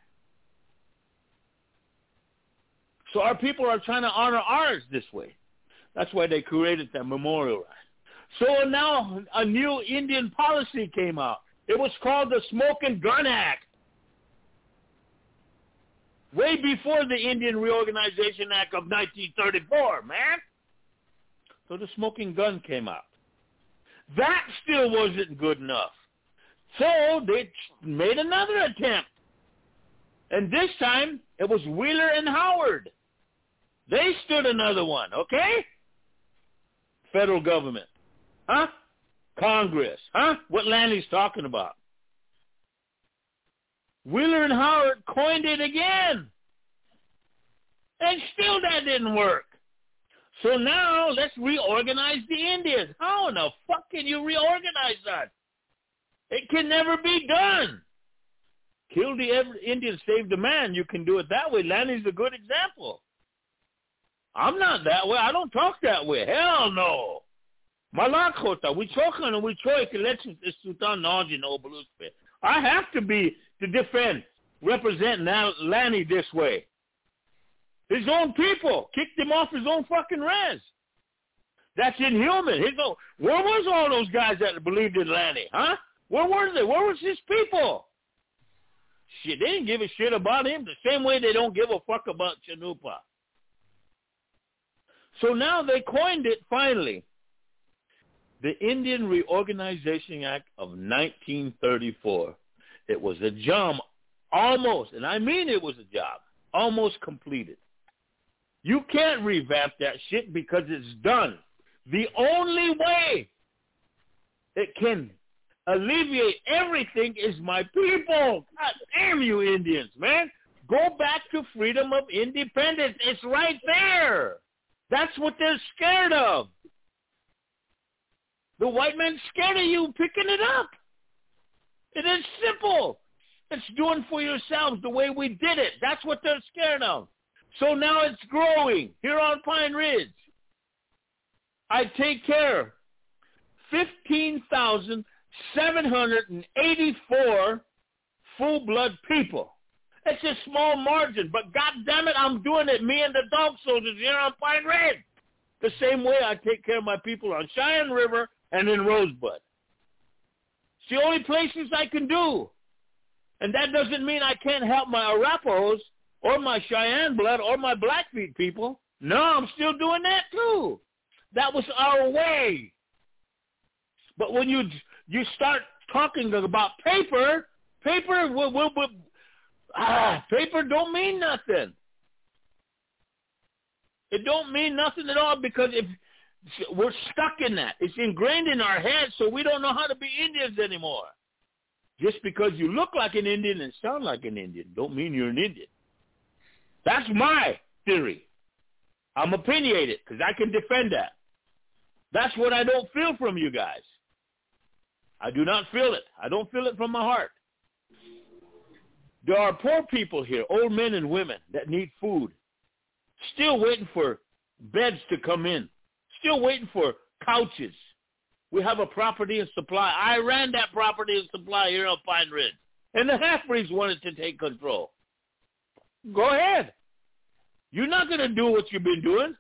S2: So our people are trying to honor ours this way. That's why they created that memorial. So now a new Indian policy came out. It was called the Smoke and Gun Act. Way before the Indian Reorganization Act of nineteen thirty-four, man. So the smoking gun came out. That still wasn't good enough. So they made another attempt. And this time, it was Wheeler and Howard. They stood another one, okay? Federal government. Huh? Congress. Huh? What Lanny's talking about. Wheeler and Howard coined it again. And still that didn't work. So now let's reorganize the Indians. How in the fuck can you reorganize that? It can never be done. Kill the Indian, save the man. You can do it that way. Lanny's a good example. I'm not that way. I don't talk that way. Hell no. Malakota, we talk on and we try to let Sultan Naji know. I have to be to defend, represent Lanny this way. His own people kicked him off his own fucking res. That's inhuman. His own, where was all those guys that believed in Lanny, huh? Where were they? Where was his people? Shit, they didn't give a shit about him the same way they don't give a fuck about Chanupa. So now they coined it finally. The Indian Reorganization Act of nineteen thirty-four. It was a job almost, and I mean it was a job, almost completed. You can't revamp that shit because it's done. The only way it can alleviate everything is my people. God damn you Indians, man. Go back to freedom of independence. It's right there. That's what they're scared of. The white man's scared of you picking it up. It is simple. It's doing for yourselves the way we did it. That's what they're scared of. So now it's growing here on Pine Ridge. I take care. fifteen thousand seven hundred eighty-four full-blood people. It's a small margin, but God damn it, I'm doing it. Me and the dog soldiers here on Pine Ridge. The same way I take care of my people on Cheyenne River and in Rosebud. It's the only places I can do. And that doesn't mean I can't help my Arapahoes or my Cheyenne blood or my Blackfeet people. No, I'm still doing that too. That was our way. But when you you start talking about paper, paper will, will, will ah, paper don't mean nothing. It don't mean nothing at all because if we're stuck in that. It's ingrained in our heads, so we don't know how to be Indians anymore. Just because you look like an Indian and sound like an Indian don't mean you're an Indian. That's my theory. I'm opinionated because I can defend that. That's what I don't feel from you guys. I do not feel it. I don't feel it from my heart. There are poor people here, old men and women that need food, still waiting for beds to come in, still waiting for couches. We have a property and supply. I ran that property and supply here on Pine Ridge, and the half-breeds wanted to take control. Go ahead. You're not going to do what you've been doing.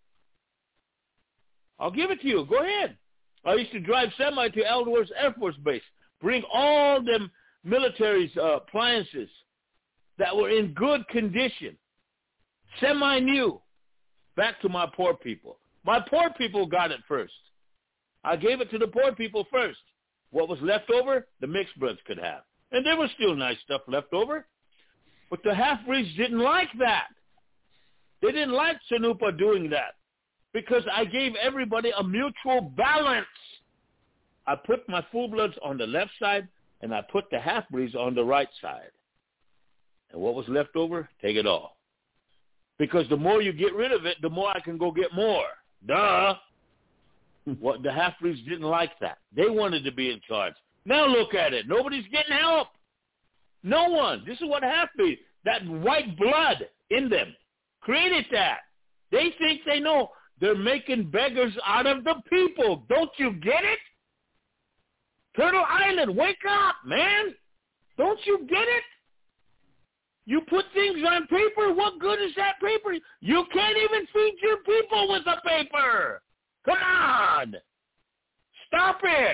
S2: I'll give it to you. Go ahead. I used to drive semi to Ellsworth Air Force Base, bring all them military's uh, appliances that were in good condition, semi-new, back to my poor people. My poor people got it first. I gave it to the poor people first. What was left over, the mixed bloods could have. And there was still nice stuff left over. But the half-breeds didn't like that. They didn't like Chanupa doing that because I gave everybody a mutual balance. I put my full-bloods on the left side, and I put the half-breeds on the right side. And what was left over, take it all. Because the more you get rid of it, the more I can go get more. Duh. What the half-breeds didn't like that. They wanted to be in charge. Now look at it. Nobody's getting help. No one. This is what half-breeds, that white blood in them, created that. They think they know They're making beggars out of the people. Don't you get it? Turtle Island, wake up, man. Don't you get it? You put things on paper. What good is that paper? You can't even feed your people with a paper. Come on. Stop it.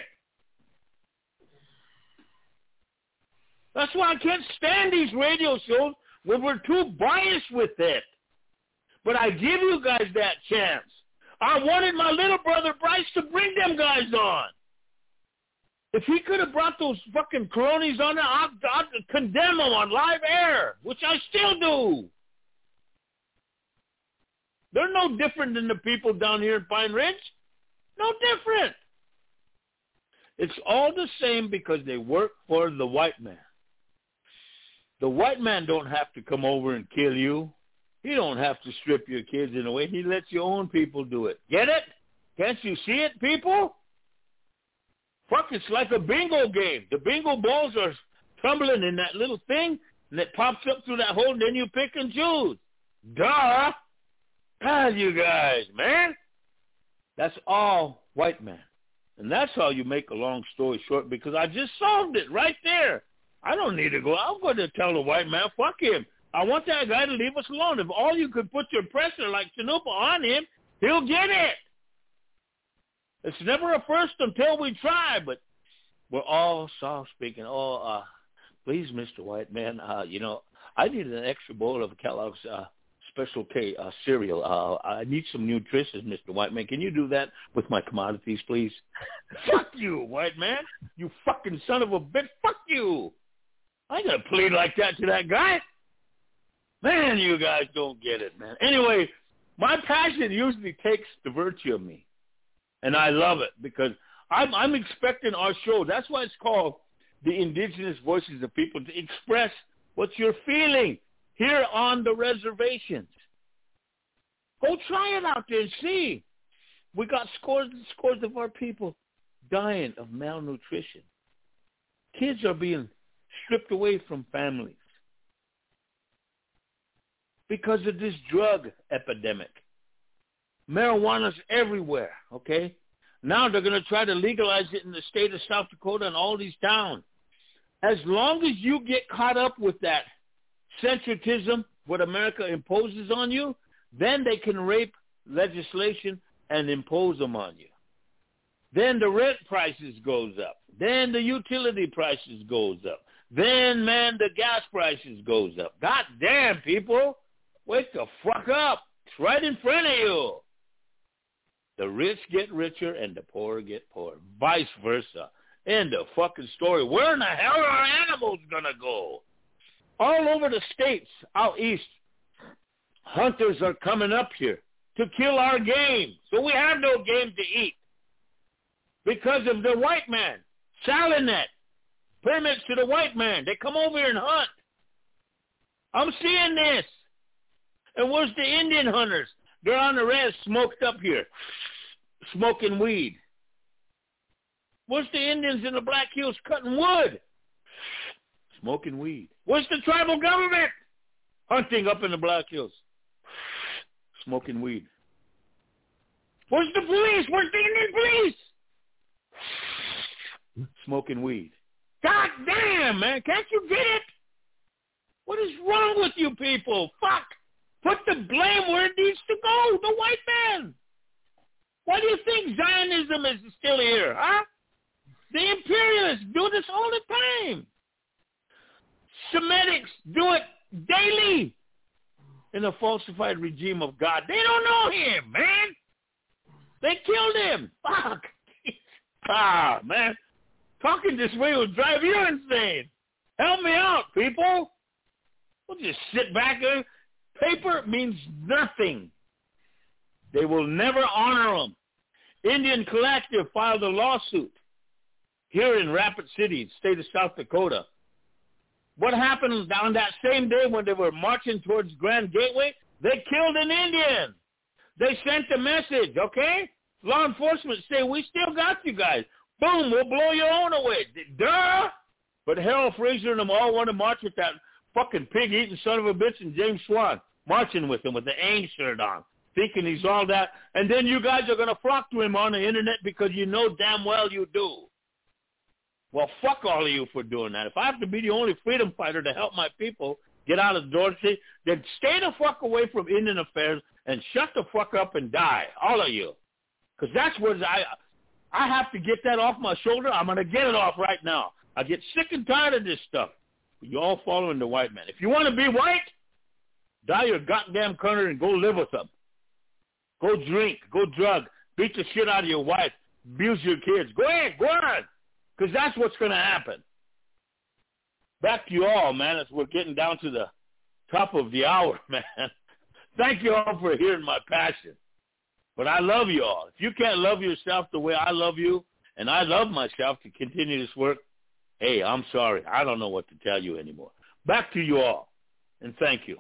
S2: That's why I can't stand these radio shows when we're too biased with it. But I give you guys that chance. I wanted my little brother Bryce to bring them guys on. If he could have brought those fucking cronies on there, I'd, I'd condemn them on live air, which I still do. They're no different than the people down here in Pine Ridge. No different. It's all the same because they work for the white man. The white man don't have to come over and kill you. He don't have to strip your kids in a way. He lets your own people do it. Get it? Can't you see it, people? Fuck, it's like a bingo game. The bingo balls are tumbling in that little thing, and it pops up through that hole, and then you pick and choose. Duh. Ah, you guys, man. That's all white man. And that's how you make a long story short, because I just solved it right there. I don't need to go. I'm going to tell the white man, fuck him. I want that guy to leave us alone. If all you could put your pressure like Chanupa on him, he'll get it. It's never a first until we try, but we're all soft-speaking. Oh, uh, please, Mister White Man, uh, you know, I need an extra bowl of Kellogg's uh, Special K uh, cereal. Uh, I need some nutrition, Mister White Man. Can you do that with my commodities, please? Fuck you, White Man. You fucking son of a bitch. Fuck you. I ain't going to plead like that to that guy. Man, you guys don't get it, man. Anyway, my passion usually takes the virtue of me. And I love it because I'm, I'm expecting our show. That's why it's called the Indigenous Voices of People, to express what you're feeling here on the reservations. Go try it out there and see. We got scores and scores of our people dying of malnutrition. Kids are being stripped away from families because of this drug epidemic. Marijuana's everywhere, okay? Now they're going to try to legalize it in the state of South Dakota and all these towns. As long as you get caught up with that centrism, what America imposes on you, then they can rape legislation and impose them on you. Then the rent prices goes up. Then the utility prices goes up. Then, man, the gas prices goes up. God damn, people. Wake the fuck up. It's right in front of you. The rich get richer and the poor get poorer. Vice versa. End of fucking story. Where in the hell are our animals going to go? All over the states out east, hunters are coming up here to kill our game. So we have no game to eat because of the white man. Salinet. Permits to the white man. They come over here and hunt. I'm seeing this. And where's the Indian hunters? They're on the res, smoked up here, smoking weed. Where's the Indians in the Black Hills cutting wood? Smoking weed. Where's the tribal government? Hunting up in the Black Hills. Smoking weed. Where's the police? Where's the Indian police? Smoking weed. God damn, man. Can't you get it? What is wrong with you people? Fuck. Put the blame where it needs to go, the white man. Why do you think Zionism is still here, huh? The imperialists do this all the time. Semitics do it daily in a falsified regime of God. They don't know him, man. They killed him. Fuck. Ah, man. Talking this way will drive you insane. Help me out, people. We'll just sit back there. Paper means nothing. They will never honor them. Indian Collective filed a lawsuit here in Rapid City, state of South Dakota. What happened on that same day when they were marching towards Grand Gateway? They killed an Indian. They sent a message, okay? Law enforcement say, we still got you guys. Boom, we'll blow your own away. Duh! But Harold Fraser and them all want to march with that fucking pig-eating son of a bitch and James Swan, marching with him with the A I M shirt on. thinking he's all that. And then you guys are going to flock to him on the internet because you know damn well you do. Well, fuck all of you for doing that. If I have to be the only freedom fighter to help my people get out of the door, then stay the fuck away from Indian affairs and shut the fuck up and die, all of you. Because that's what I, I have to get that off my shoulder. I'm going to get it off right now. I get sick and tired of this stuff. You all following the white man. If you want to be white, die your goddamn country and go live with them. Go drink, go drug, beat the shit out of your wife, abuse your kids. Go ahead, go on. Because that's what's going to happen. Back to you all, man, as we're getting down to the top of the hour, man. Thank you all for hearing my passion. But I love you all. If you can't love yourself the way I love you, and I love myself to continue this work, hey, I'm sorry. I don't know what to tell you anymore. Back to you all, and thank you.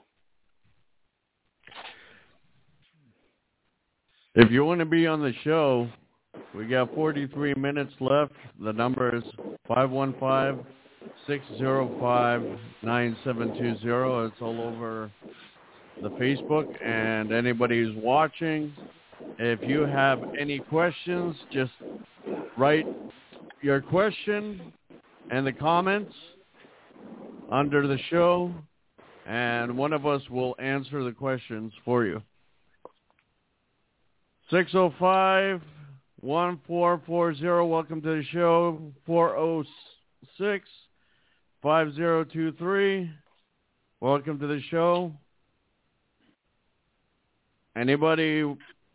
S1: If you want to be on the show, we got forty-three minutes left. The number is five one five, six zero five, nine seven two zero. It's all over the Facebook. And anybody who's watching, if you have any questions, just write your question and the comments under the show, and one of us will answer the questions for you. six oh five, one four four zero, welcome to the show. four oh six, five oh two three, welcome to the show. Anybody,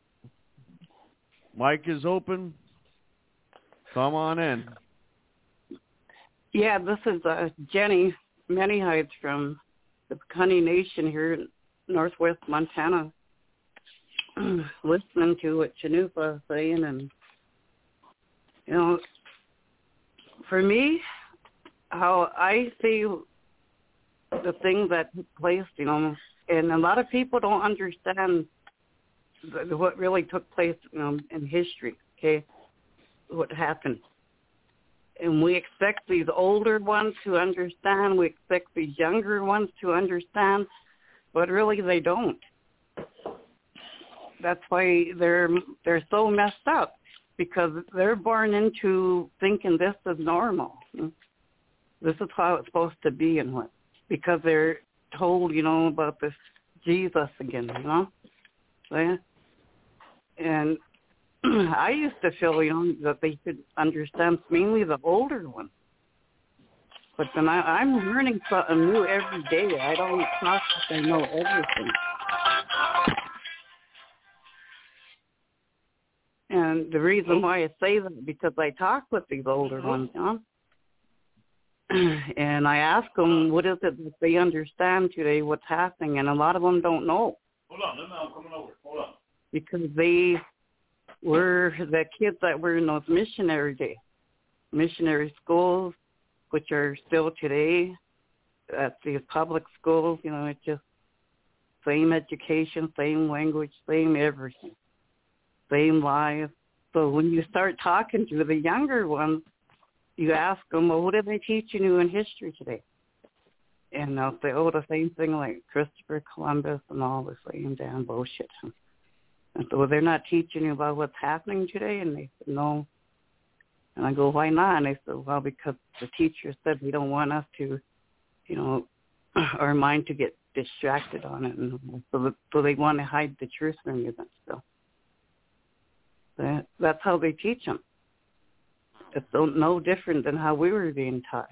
S1: mic is open. Come on in.
S5: Yeah, this is uh, Jenny Manyhides from the Piikani Nation here in northwest Montana. Listening to what Chanupa is saying, and you know, for me, how I see the things that took place, you know, and a lot of people don't understand the, what really took place, you know, in history. Okay, what happened, and we expect these older ones to understand. We expect these younger ones to understand, but really they don't. That's why they're they're so messed up, because they're born into thinking this is normal. This is how it's supposed to be, and what, because they're told, you know, about this Jesus again, you know. Yeah. And I used to feel, you know, that they should understand, mainly the older ones. But then I, I'm learning something new every day. I don't talk like I know everything. And the reason why I say that, because I talk with these older ones, you know, and I ask them, what is it that they understand today, what's happening, and a lot of them don't know.
S2: Hold on, I'm coming over. Hold on.
S5: Because they were the kids that were in those missionary days, missionary schools, which are still today at these public schools. You know, it's just same education, same language, same everything. Same life. So when you start talking to the younger ones, you ask them, well, what are they teaching you in history today? And they'll say, oh, the same thing like Christopher Columbus and all the same damn bullshit. And so, well, they're not teaching you about what's happening today? And they said, no. And I go, why not? And they said, well, because the teacher said we don't want us to, you know, our mind to get distracted on it. And so, so they want to hide the truth from you then still. That, that's how they teach them. It's no different than how we were being taught.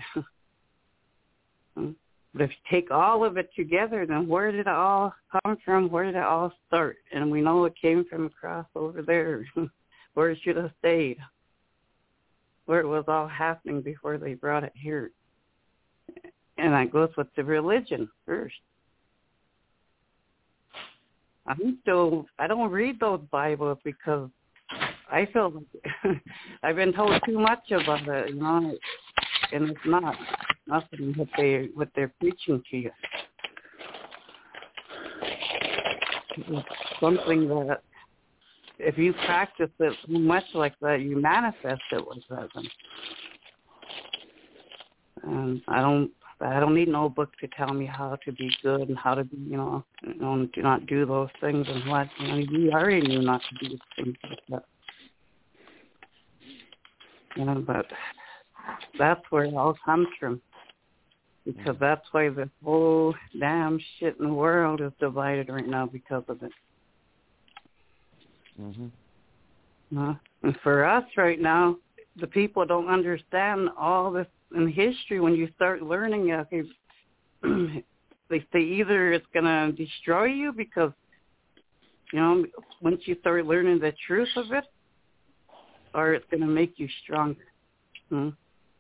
S5: But if you take all of it together, then where did it all come from? Where did it all start? And we know it came from across over there, where it should have stayed, where it was all happening before they brought it here. And that goes with the religion first. I'm still, I don't read those Bibles because I feel like I've been told too much about it, you know, and it's not nothing what they what they're preaching to you. It's something that if you practice it too much like that, you manifest it like that. And I don't I don't need no book to tell me how to be good and how to be, you know, you know, do not do those things and what. You know, we already knew not to do things like that. You know, but that's where it all comes from. Because that's why the whole damn shit in the world is divided right now because of it.
S1: Mm-hmm.
S5: Uh, and for us right now, the people don't understand all this in history. When you start learning it, they say either it's going to destroy you because, you know, once you start learning the truth of it, or it's going to make you stronger. Hmm?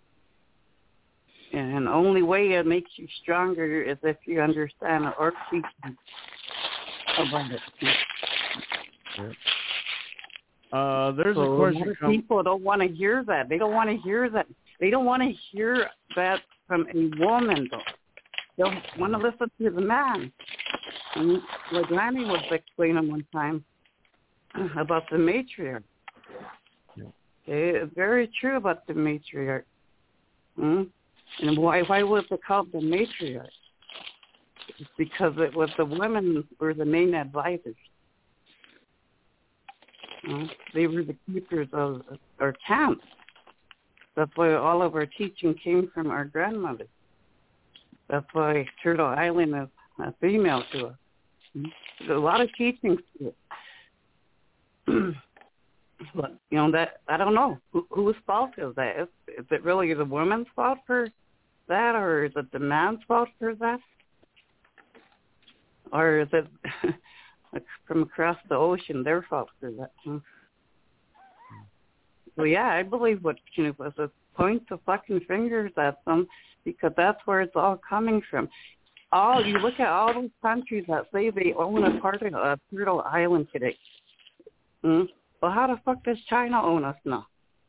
S5: And the only way it makes you stronger is if you understand or teach about it.
S1: Yep. Uh, there's
S5: so
S1: a question.
S5: A lot of
S1: com-
S5: people don't want to hear that. They don't want to hear that. They don't want to hear that from a woman, though. They want to listen to the man. And like Lanny was explaining one time about the matriarch.
S1: Yep.
S5: It's very true about the matriarch. Hmm? And why why was it called the matriarch? It's because it was the women were the main advisors. Uh, they were the keepers of our camps. That's why all of our teaching came from our grandmothers. That's why Turtle Island is a female to us. There's a lot of teachings to it. But, you know, that I don't know. Who, whose fault is that? Is, is it really the woman's fault for that, or is it the man's fault for that? Or is it from across the ocean their fault for that? Hmm. Well, yeah, I believe what Chinook was, is point the fucking fingers at them because that's where it's all coming from. All you look at all those countries that say they own a part of uh, Turtle Island today. Hmm? Well, how the fuck does China own us now?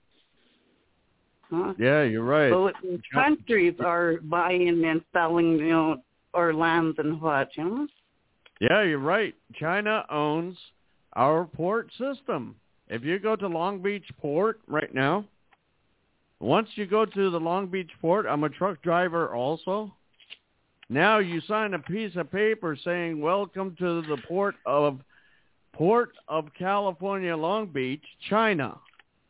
S5: Huh?
S1: Yeah, you're right.
S5: So the countries are buying and selling, you know, our lands and what, you know?
S1: Yeah, you're right. China owns our port system. If you go to Long Beach Port right now, once you go to the Long Beach Port, I'm a truck driver also. Now you sign a piece of paper saying, welcome to the port of Port of California, Long Beach, China.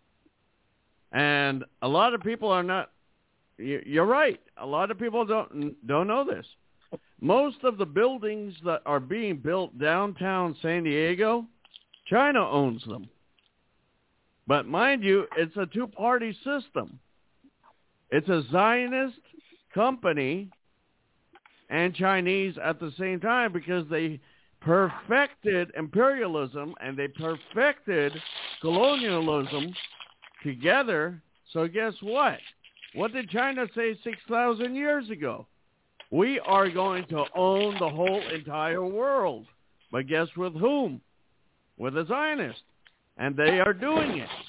S1: And a lot of people are not, you're right, a lot of people don't don't know this. Most of the buildings that are being built downtown San Diego, China owns them. But mind you, it's a two-party system. It's a Zionist company and Chinese at the same time because they perfected imperialism and they perfected colonialism together. So guess what? What did China say six thousand years ago? We are going to own the whole entire world. But guess with whom? With the Zionists. And they are doing it.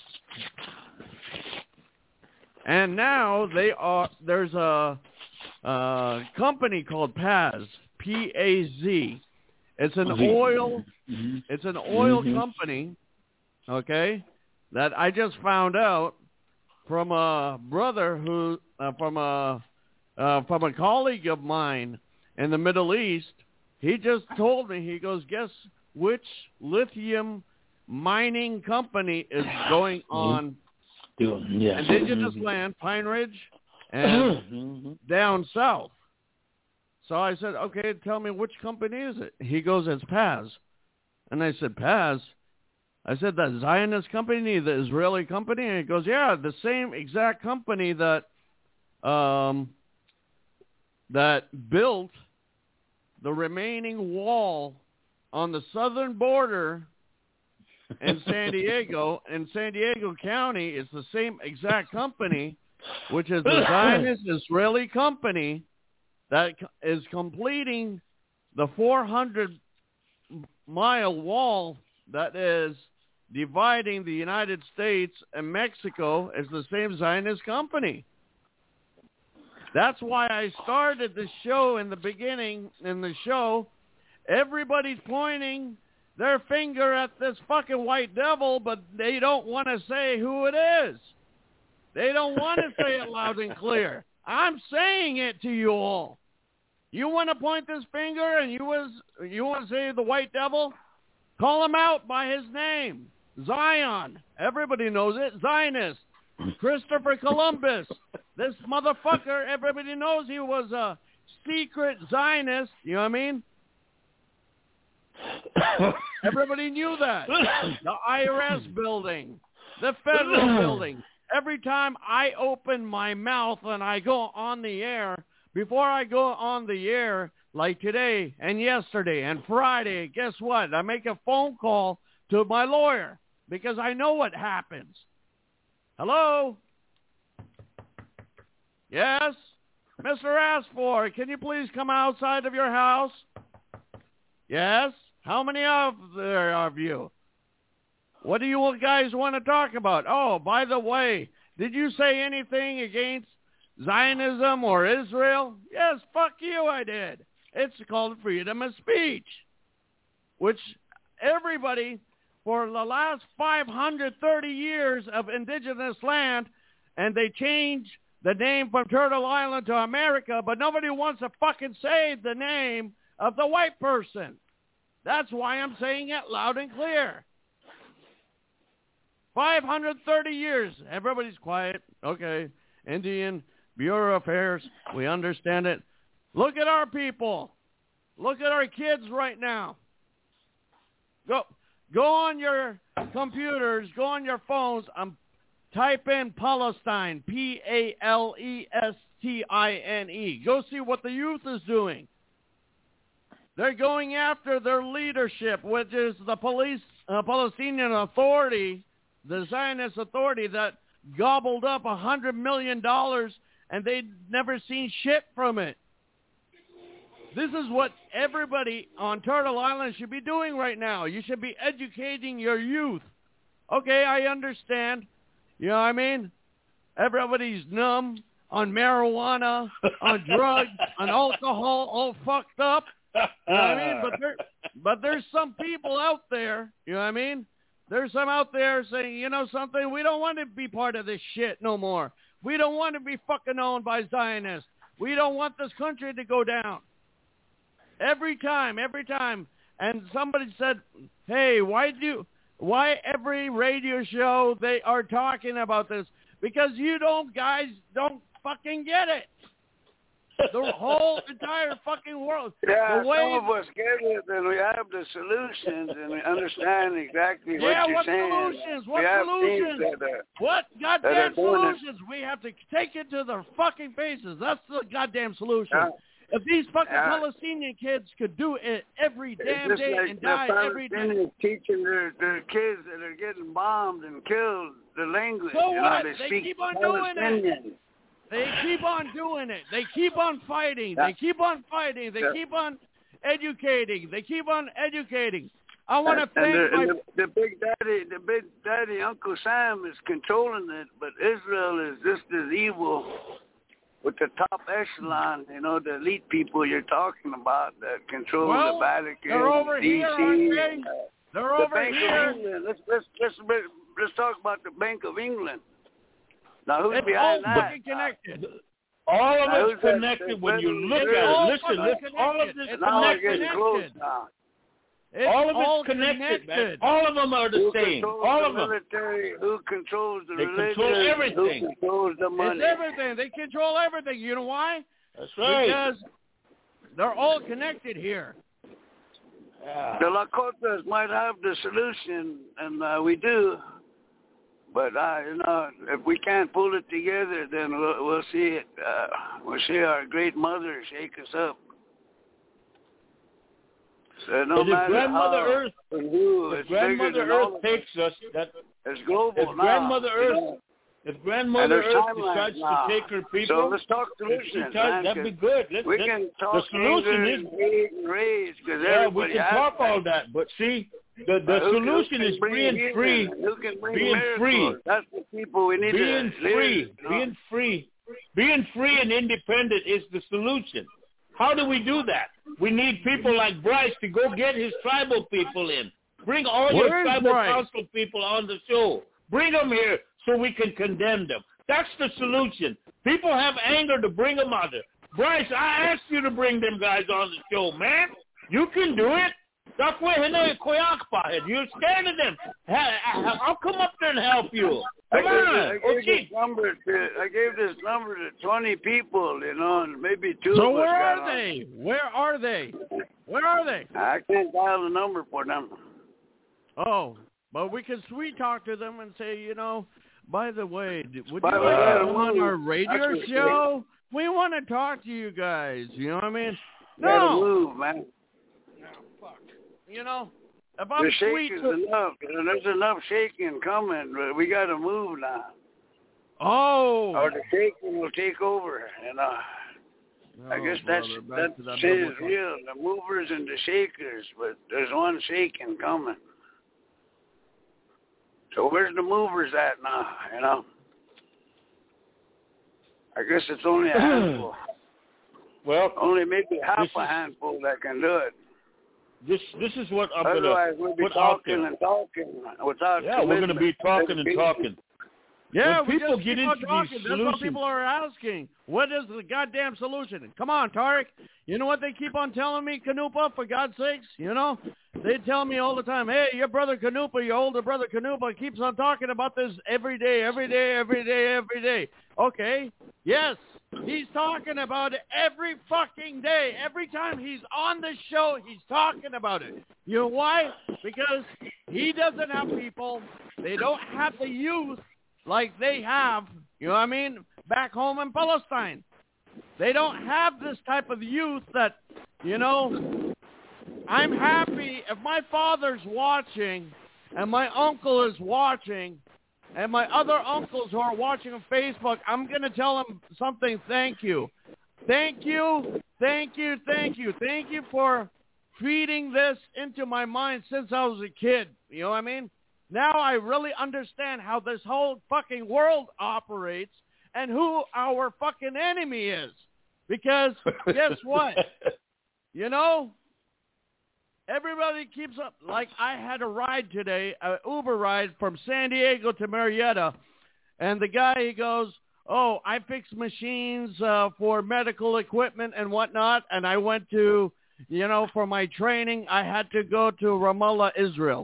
S1: And now they are. There's a, a company called Paz, P A Z. It's an oil. Mm-hmm. It's an oil mm-hmm. company. Okay, that I just found out from a brother who, uh, from a, uh, from a colleague of mine in the Middle East. He just told me. He goes, guess which lithium mining company is going on
S2: yeah.
S1: indigenous mm-hmm. land, Pine Ridge, and mm-hmm. down south. So I said, okay, tell me which company is it? He goes, it's Paz. And I said, Paz? I said, that Zionist company, the Israeli company? And he goes, yeah, the same exact company that um, that built the remaining wall on the southern border in San Diego, in San Diego County. Is the same exact company, which is the Zionist Israeli company that is completing the four hundred mile wall that is dividing the United States and Mexico. Is the same Zionist company. That's why I started the show in the beginning, in the show, everybody's pointing their finger at this fucking white devil, but they don't want to say who it is. They don't want to say it loud and clear. I'm saying it to you all. You want to point this finger and you was you want to say the white devil? Call him out by his name. Zion. Everybody knows it. Zionist. Christopher Columbus. This motherfucker, everybody knows he was a secret Zionist. You know what I mean? Everybody knew that. The I R S building. The federal building. Every time I open my mouth and I go on the air, before I go on the air, like today and yesterday and Friday, guess what? I make a phone call to my lawyer because I know what happens. Hello? Yes? Mister Asfor, can you please come outside of your house? Yes? How many of there of you? What do you guys want to talk about? Oh, by the way, did you say anything against Zionism or Israel? Yes, fuck you, I did. It's called freedom of speech, which everybody for the last five hundred thirty years of indigenous land, and they changed the name from Turtle Island to America, but nobody wants to fucking say the name of the white person. That's why I'm saying it loud and clear. five hundred thirty years. Everybody's quiet. Okay. Indian Bureau of Affairs. We understand it. Look at our people. Look at our kids right now. Go go on your computers. Go on your phones. Um, type in Palestine. P A L E S T I N E. Go see what the youth is doing. They're going after their leadership, which is the police, uh, Palestinian Authority, the Zionist Authority that gobbled up a hundred million dollars, and they'd never seen shit from it. This is what everybody on Turtle Island should be doing right now. You should be educating your youth. Okay, I understand. You know what I mean? Everybody's numb on marijuana, on drugs, on alcohol, all fucked up. You know what I mean? But there, but there's some people out there, you know what I mean? There's some out there saying, you know something, we don't want to be part of this shit no more. We don't want to be fucking owned by Zionists. We don't want this country to go down. Every time, every time. And somebody said, hey, why do you, why every radio show they are talking about this? Because you don't, guys, don't fucking get it. The whole entire fucking world.
S6: Yeah,
S1: the way,
S6: some of us get it, and we have the solutions, and we understand exactly what
S1: yeah,
S6: you're
S1: what
S6: saying.
S1: solutions? What
S6: we have
S1: solutions?
S6: That, uh,
S1: what
S6: that
S1: goddamn
S6: are doing
S1: solutions? We have to take it to their fucking faces. That's the goddamn solution.
S6: Yeah.
S1: If these fucking
S6: Yeah.
S1: Palestinian kids could do it every damn
S6: it's just
S1: day
S6: like
S1: and
S6: the
S1: die every day.
S6: Palestinians teaching their, their kids that are getting bombed and killed the language.
S1: So
S6: you
S1: what?
S6: know, they,
S1: They
S6: speak
S1: keep on doing it.
S6: Palestinian.
S1: They keep on doing it. They keep on fighting.
S6: Yeah.
S1: They keep on fighting. They
S6: Yeah.
S1: keep on educating. They keep on educating. I want to
S6: And,
S1: thank
S6: and, the,
S1: my...
S6: and the, the big daddy, the big daddy, Uncle Sam is controlling it, but Israel is just as evil with the top echelon, you know, the elite people you're talking about that control
S1: Well,
S6: the Vatican,
S1: they're over
S6: D C,
S1: here, aren't they?
S6: uh,
S1: They're
S6: the
S1: over
S6: Bank
S1: here.
S6: of England. Let's let's let's let's talk about the Bank of England. Now, who's
S1: It's all
S6: behind that?
S1: fucking connected.
S2: All of
S6: Now,
S2: it's
S6: who's that?
S2: connected when you look
S1: It's
S2: at
S1: all
S2: it. Listen,
S1: fucking
S2: listen, all of this
S1: connected. It's
S6: Now
S1: all
S6: we're getting
S1: connected.
S6: close now.
S1: It's
S2: all of
S1: all
S2: it's connected, man.
S1: connected.
S2: All of them are the
S6: Who
S2: same.
S6: controls
S2: All
S6: the
S2: of them.
S6: military? Who controls the
S2: They
S6: religion?
S2: control everything.
S6: Who controls the money?
S1: It's everything. They control everything. You know why?
S2: That's right.
S1: Because they're all connected here.
S2: Yeah.
S6: The Lakotas might have the solution, and uh, we do. But uh, you know, if we can't pull it together, then we'll, we'll see it. Uh, we'll see our great mother shake us up. So no
S2: But if
S6: matter
S2: Grandmother
S6: how
S2: Earth,
S6: and who,
S2: if
S6: it's bigger
S2: Grandmother
S6: than all
S2: Earth
S6: of
S2: takes us, that
S6: It's global
S2: if
S6: now.
S2: Grandmother
S6: you
S2: Earth,
S6: know.
S2: if
S6: And
S2: Grandmother
S6: there's
S2: Earth
S6: timelines
S2: decides
S6: now.
S2: to take her
S6: So
S2: people,
S6: let's talk
S2: if she
S6: solutions,
S2: does,
S6: man,
S2: that'd be
S6: 'cause
S2: good. Let's,
S6: we
S2: let's,
S6: can talk
S2: the solution
S6: anger
S2: is,
S6: and hate and rage because
S2: yeah, we
S6: everybody
S2: can
S6: has
S2: talk
S6: that.
S2: all that, but see, the the
S6: But who-
S2: solution
S6: who can
S2: is
S6: bring
S2: being
S6: healing?
S2: free,
S6: Who can bring
S2: being
S6: miracles?
S2: free.
S6: That's the people we need
S2: being
S6: to live,
S2: free,
S6: you know?
S2: being free, being free and independent is the solution. How do we do that? We need people like Bryce to go get his tribal people in. Bring all
S1: Where
S2: your
S1: is
S2: tribal
S1: Bryce?
S2: council people on the show. Bring them here so we can condemn them. That's the solution. People have anger to bring them out there. Bryce, I asked you to bring them guys on the show, man. You can do it. You're scared of them. I'll come up there and help you. Come
S6: I
S2: on.
S6: gave, I gave this number to I gave this number to twenty people, you know, and maybe two
S1: so
S6: of us
S1: where
S6: got
S1: are
S6: on.
S1: they? Where are they? Where are they?
S6: I can't dial the number for them.
S1: Oh, but we can sweet talk to them and say, you know, by the way, would
S6: By
S1: you
S6: the
S1: like
S6: way,
S1: to come on
S6: move.
S1: our radio
S6: That's
S1: show? We want to talk to you guys. You know what I mean?
S6: Gotta
S1: No.
S6: move, man.
S1: No, fuck. You know, if I'm
S6: The
S1: sweet
S6: shake is
S1: to...
S6: enough. There's enough shaking coming, but we got to move now.
S1: Oh.
S6: Or the shaking will take over, you know.
S1: Oh,
S6: I guess that's
S1: brother,
S6: that
S1: that
S6: is
S1: double-
S6: real, the movers and the shakers, but there's one shaking coming. So where's the movers at now, you know? I guess it's only a handful.
S2: Well,
S6: only maybe half
S2: this
S6: a
S2: is-
S6: handful that can do it.
S2: This this is what I'm going
S6: Otherwise,
S2: to
S6: we'll be
S2: put out
S6: talking
S2: there.
S6: and talking without
S2: Yeah, we're going to be
S6: commitment.
S2: talking and talking.
S1: Yeah,
S2: When
S1: we
S2: people
S1: just
S2: get
S1: keep on
S2: into
S1: talking.
S2: these
S1: That's what
S2: solutions-
S1: people are asking. What is the goddamn solution? Come on, Tarek. You know what they keep on telling me, Canupa, for God's sakes? You know? They tell me all the time, hey, your brother Canupa, your older brother Canupa keeps on talking about this every day, every day, every day, every day. Okay, yes, he's talking about it every fucking day. Every time he's on the show, he's talking about it. You know why? Because he doesn't have people. They don't have the youth like they have, you know what I mean, back home in Palestine. They don't have this type of youth that, you know, I'm happy if my father's watching and my uncle is watching and my other uncles who are watching on Facebook, I'm going to tell them something. Thank you. Thank you. Thank you. Thank you. Thank you for feeding this into my mind since I was a kid. You know what I mean? Now I really understand how this whole fucking world operates and who our fucking enemy is. Because guess what? You know, everybody keeps up. Like I had a ride today, an Uber ride from San Diego to Marietta. And the guy, he goes, oh, I fix machines uh, for medical equipment and whatnot. And I went to, you know, for my training, I had to go to Ramallah, Israel.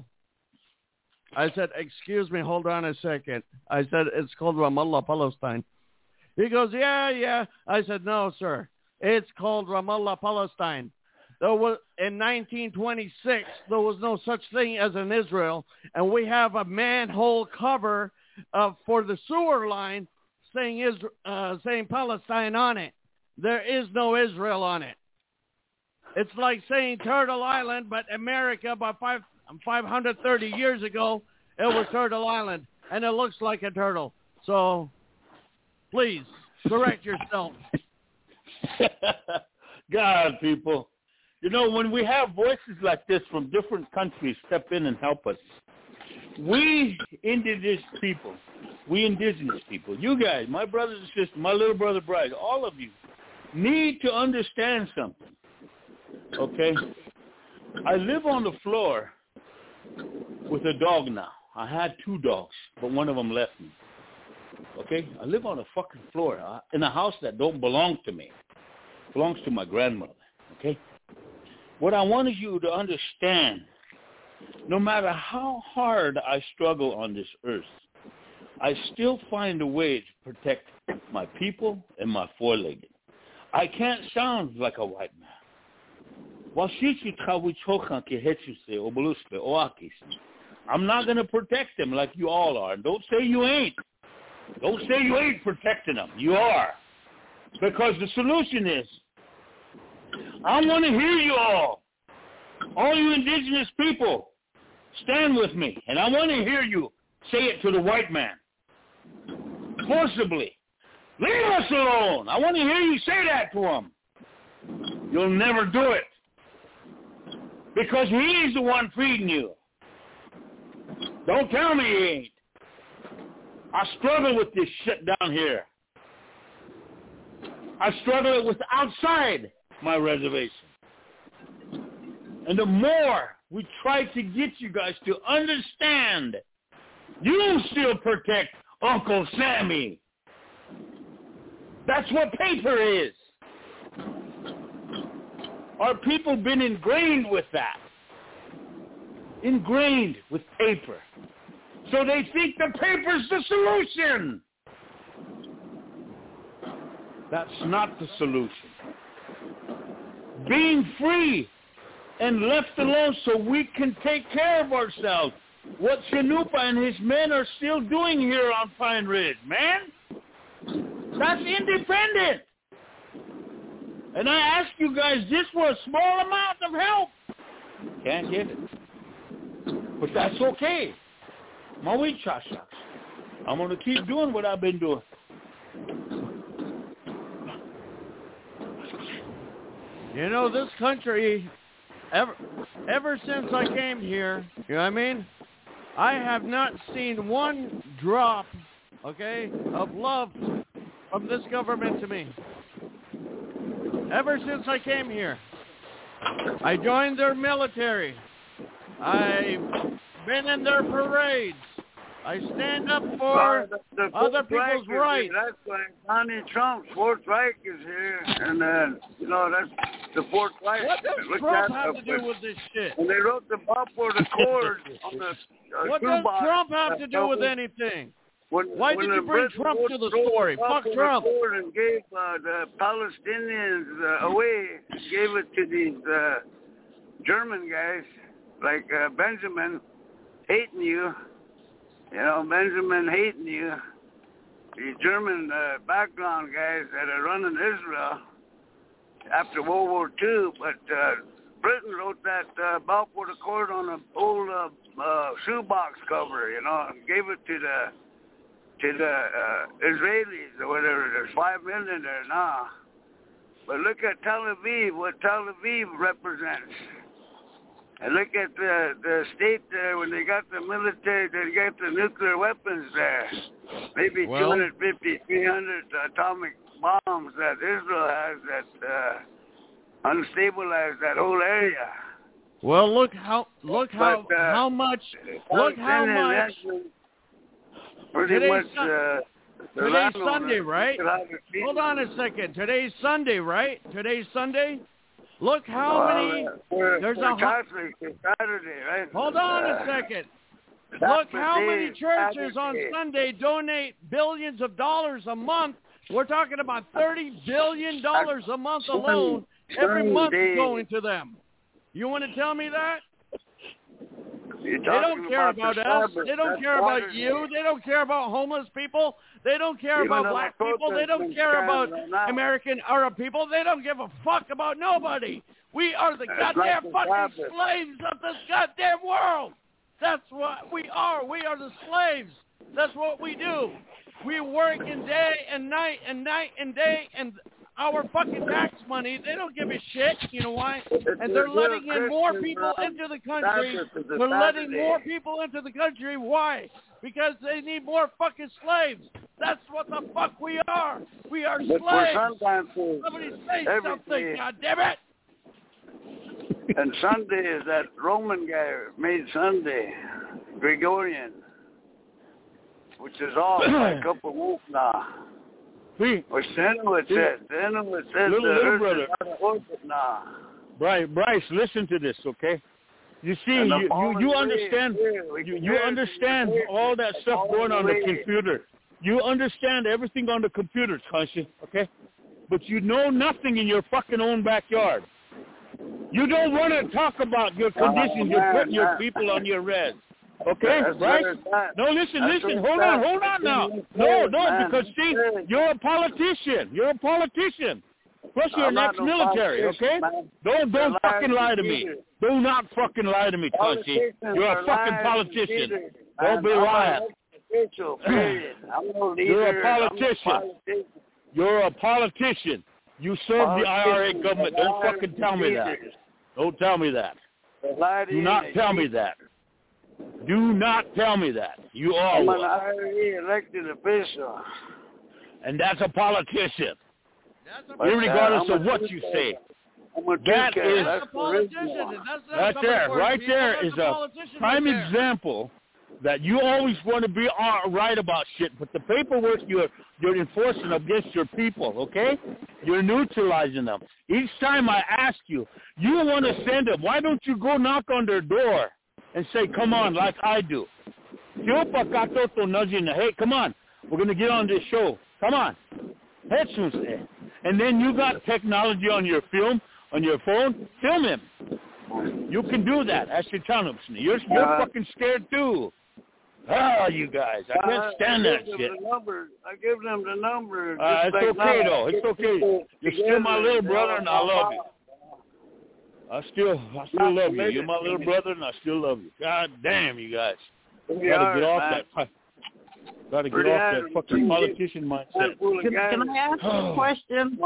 S1: I said, excuse me, hold on a second. I said, it's called Ramallah, Palestine. He goes, yeah, yeah. I said, no, sir. It's called Ramallah, Palestine. There was, in nineteen twenty-six, there was no such thing as an Israel. And we have a manhole cover uh, for the sewer line saying, Isra- uh, saying Palestine on it. There is no Israel on it. It's like saying Turtle Island, but America by five... five hundred thirty years ago, it was Turtle Island, and it looks like a turtle. So, please, correct yourself.
S2: God, people. You know, when we have voices like this from different countries step in and help us, we indigenous people, we indigenous people, you guys, my brothers and sisters, my little brother Bryce, all of you, need to understand something, okay? I live on the floor with a dog now. I had two dogs, but one of them left me. Okay? I live on a fucking floor uh, in a house that don't belong to me. It belongs to my grandmother. Okay? What I wanted you to understand, no matter how hard I struggle on this earth, I still find a way to protect my people and my four-legged. I can't sound like a white man. I'm not going to protect them like you all are. Don't say you ain't. Don't say you ain't protecting them. You are. Because the solution is, I want to hear you all. All you indigenous people, stand with me. And I want to hear you say it to the white man. Forcibly. Leave us alone. I want to hear you say that to him. You'll never do it. Because he's the one feeding you. Don't tell me he ain't. I struggle with this shit down here. I struggle with outside my reservation. And the more we try to get you guys to understand, you still protect Uncle Sammy. That's what paper is. Our people been ingrained with that. Ingrained with paper. So they think the paper's the solution. That's not the solution. Being free and left alone so we can take care of ourselves. What Chanupa and his men are still doing here on Pine Ridge, man. That's independent. And I ask you guys this for a small amount of help. Can't get it. But that's okay. Maui Chashaks. I'm going to keep doing what I've been doing.
S1: You know, this country, ever, ever since I came here, you know what I mean? I have not seen one drop, okay, of love from this government to me. Ever since I came here. I joined their military. I've been in their parades. I stand up for
S6: the, the
S1: other people's rights.
S6: That's why Donald Trump's Fourth Reich is here, and uh, you know that's the Fourth Reich.
S1: What does
S6: Look
S1: Trump
S6: that
S1: have
S6: up
S1: to do with this shit?
S6: When they wrote the Balfour Accord on the uh,
S1: What does
S6: box,
S1: Trump have to do with
S6: uh,
S1: anything?
S6: When,
S1: Why
S6: when
S1: did you
S6: the
S1: bring
S6: Britain
S1: Trump
S6: wrote-
S1: to the
S6: wrote
S1: story? Fuck
S6: Balfour
S1: Trump.
S6: Accord and gave uh, the Palestinians uh, away, gave it to these uh, German guys like uh, Benjamin hating you. You know, Benjamin hating you, the German uh, background guys that are running Israel after World War Two, but uh, Britain wrote that uh, Balfour Accord on an old uh, uh, shoebox cover, you know, and gave it to the to the uh, Israelis or whatever. There's five million there now. But look at Tel Aviv, what Tel Aviv represents. And look at the, the state there when they got the military, they got the nuclear weapons there. Maybe
S1: Well,
S6: two hundred fifty, three hundred atomic bombs that Israel has that uh, unstabilized that whole area.
S1: Well, look how look how
S6: But, uh,
S1: how much look how much
S6: Pretty
S1: Today's
S6: much.
S1: Sun-
S6: Uh, the
S1: today's
S6: landowner
S1: Sunday, right?
S6: could have it beaten.
S1: Hold on a second. Today's Sunday, right? Today's Sunday. Look how
S6: Well,
S1: many.
S6: uh, we're,
S1: there's
S6: we're
S1: a hu-
S6: Catholic. It's Saturday, right?
S1: Hold on a
S6: Uh,
S1: second.
S6: That's
S1: Look how
S6: the
S1: many
S6: day,
S1: churches on
S6: Saturday.
S1: Sunday donate billions of dollars a month. We're talking about thirty billion dollars a month alone. Every month
S6: Sunday.
S1: going to them. You want to tell me that?
S6: You're
S1: They don't
S6: talking
S1: care
S6: about,
S1: about
S6: the
S1: us.
S6: Sabbath.
S1: They don't
S6: That's
S1: care about
S6: Saturday.
S1: you. They don't care about homeless people. They don't care
S6: Even
S1: about
S6: though
S1: black
S6: the
S1: people. They don't
S6: protestants
S1: care about
S6: stand now.
S1: American Arab people. They don't give a fuck about nobody. We are the
S6: It's
S1: goddamn
S6: like the
S1: fucking
S6: Sabbath.
S1: slaves of this goddamn world. That's what we are. We are the slaves. That's what we do. We work in day and night and night and day, and our fucking tax money, they don't give a shit. You know why? And they're letting in more people into the country. They're letting more people into the country. Why? Because they need more fucking slaves. That's what the fuck we are. We are
S6: But for
S1: slaves.
S6: sometimes for
S1: Somebody say
S6: every
S1: something,
S6: day.
S1: God damn it.
S6: And Sunday is that Roman guy made Sunday, Gregorian, which is all like a couple of weeks now.
S2: See,
S6: Which then what says, then what says
S2: Little-
S6: the
S2: little
S6: earth
S2: brother.
S6: is out of orbit now.
S2: Bryce, Bryce, listen to this, okay? You see,
S6: And the
S2: you, you,
S6: fallen
S2: you
S6: waves,
S2: understand
S6: yeah, we
S2: you,
S6: can
S2: you
S6: hear it
S2: understand
S6: in the
S2: all that
S6: the
S2: stuff
S6: fallen
S2: going on the
S6: waves.
S2: computer. You understand everything on the computer, Conscious, okay? But you know nothing in your fucking own backyard. You don't want to talk about your conditions. You're
S6: man,
S2: putting your
S6: man.
S2: people on your res. Okay,
S6: That's
S2: Bryce?
S6: where it's at.
S2: No, listen,
S6: That's
S2: listen.
S6: where
S2: Hold
S6: it's
S2: on,
S6: at.
S2: hold on now.
S6: It's
S2: No,
S6: good,
S2: no,
S6: man.
S2: because see,
S6: It's good.
S2: you're a politician. You're a politician. Plus, you're
S6: I'm
S2: an
S6: not no
S2: ex-military,
S6: politician,
S2: okay?
S6: man.
S2: Don't
S6: They're
S2: don't fucking
S6: liars
S2: lie
S6: and
S2: to me.
S6: cheaters.
S2: Do not fucking lie to me, Cushy.
S6: Politicians
S2: You're
S6: are
S2: a fucking
S6: liars and
S2: politician.
S6: cheaters,
S2: Don't
S6: man.
S2: be
S6: I'm
S2: lying.
S6: an official, period. I'm no leader.
S2: You're a
S6: I'm no
S2: politician.
S6: politician.
S2: You're a politician. You serve the I R A
S6: Politicians
S2: government.
S6: are
S2: Don't
S6: liars
S2: fucking
S6: and
S2: tell me that.
S6: cheaters.
S2: Don't tell me that.
S6: They lie to
S2: Do
S6: you
S2: not
S6: and
S2: tell
S6: they
S2: me
S6: cheat.
S2: that. Do not tell me that. You are
S6: I'm an
S2: one.
S6: I R A elected official.
S2: And that's a politician.
S1: That's a,
S6: But, uh,
S2: Irregardless
S6: I'm
S2: of
S6: a
S2: what
S6: truth
S2: you
S6: teller.
S2: say.
S6: I'm a
S2: That
S6: truth teller.
S2: is-
S1: that's
S6: That's
S1: a
S6: the original
S1: politician.
S6: one.
S1: That's not
S2: Right
S1: somebody
S2: there,
S1: for
S2: right
S1: people.
S2: there
S1: That's
S2: is
S1: a
S2: a
S1: politician
S2: prime
S1: right there.
S2: example that you always want to be all right about shit, but the paperwork you're you're enforcing against your people, okay? You're neutralizing them. Each time I ask you, you want to send them. Why don't you go knock on their door and say, come on, like I do? Hey, come on. We're going to get on this show. Come on. And then you got technology on your film, on your phone. Film him. You can do that. Ask your town. You're, you're uh, fucking scared too. Oh, you guys. I can't stand
S6: I
S2: that
S6: give
S2: shit.
S6: Them the number. I give them the number.
S2: Uh, it's okay, now. though. It's okay. You're still my little brother, and I love you. I still, I still love you. You're my little brother, and I still love you. God damn, you guys. Gotta get off that. Gotta get off that fucking politician mindset.
S5: Can, can I ask a question?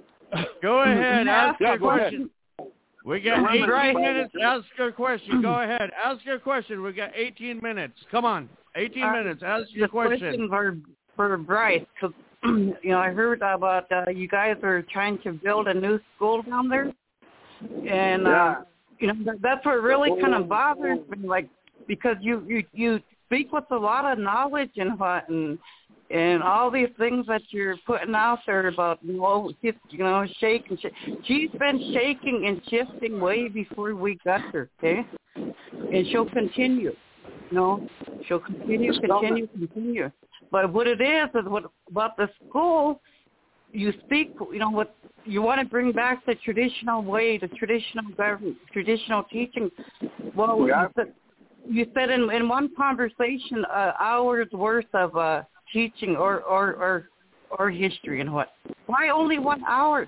S1: Go ahead. Ask
S2: yeah,
S1: your
S2: go
S1: question.
S2: Ahead.
S1: We got eighteen minutes. Ask your question. Go ahead. Ask your question. We got eighteen minutes. Come on. eighteen uh, minutes. Ask your question.
S5: question for, for Bryce. Cause, you know, I heard about uh, you guys are trying to build a new school down there. And,
S6: yeah.
S5: uh, you know, that, that's what really kind of bothers me. Like, because you, you, you speak with a lot of knowledge and what, and and all these things that you're putting out there about, you know, you know, shake and shake. She's been shaking and shifting way before we got her, okay? And she'll continue, you know? She'll continue, continue, continue. But what it is, is what about the school, you speak, you know, what you want to bring back the traditional way, the traditional government, traditional teaching. Well, yeah. you, said, you said in, in one conversation, uh, hours worth of uh, teaching or, or, or, or history and what. Why only one hour?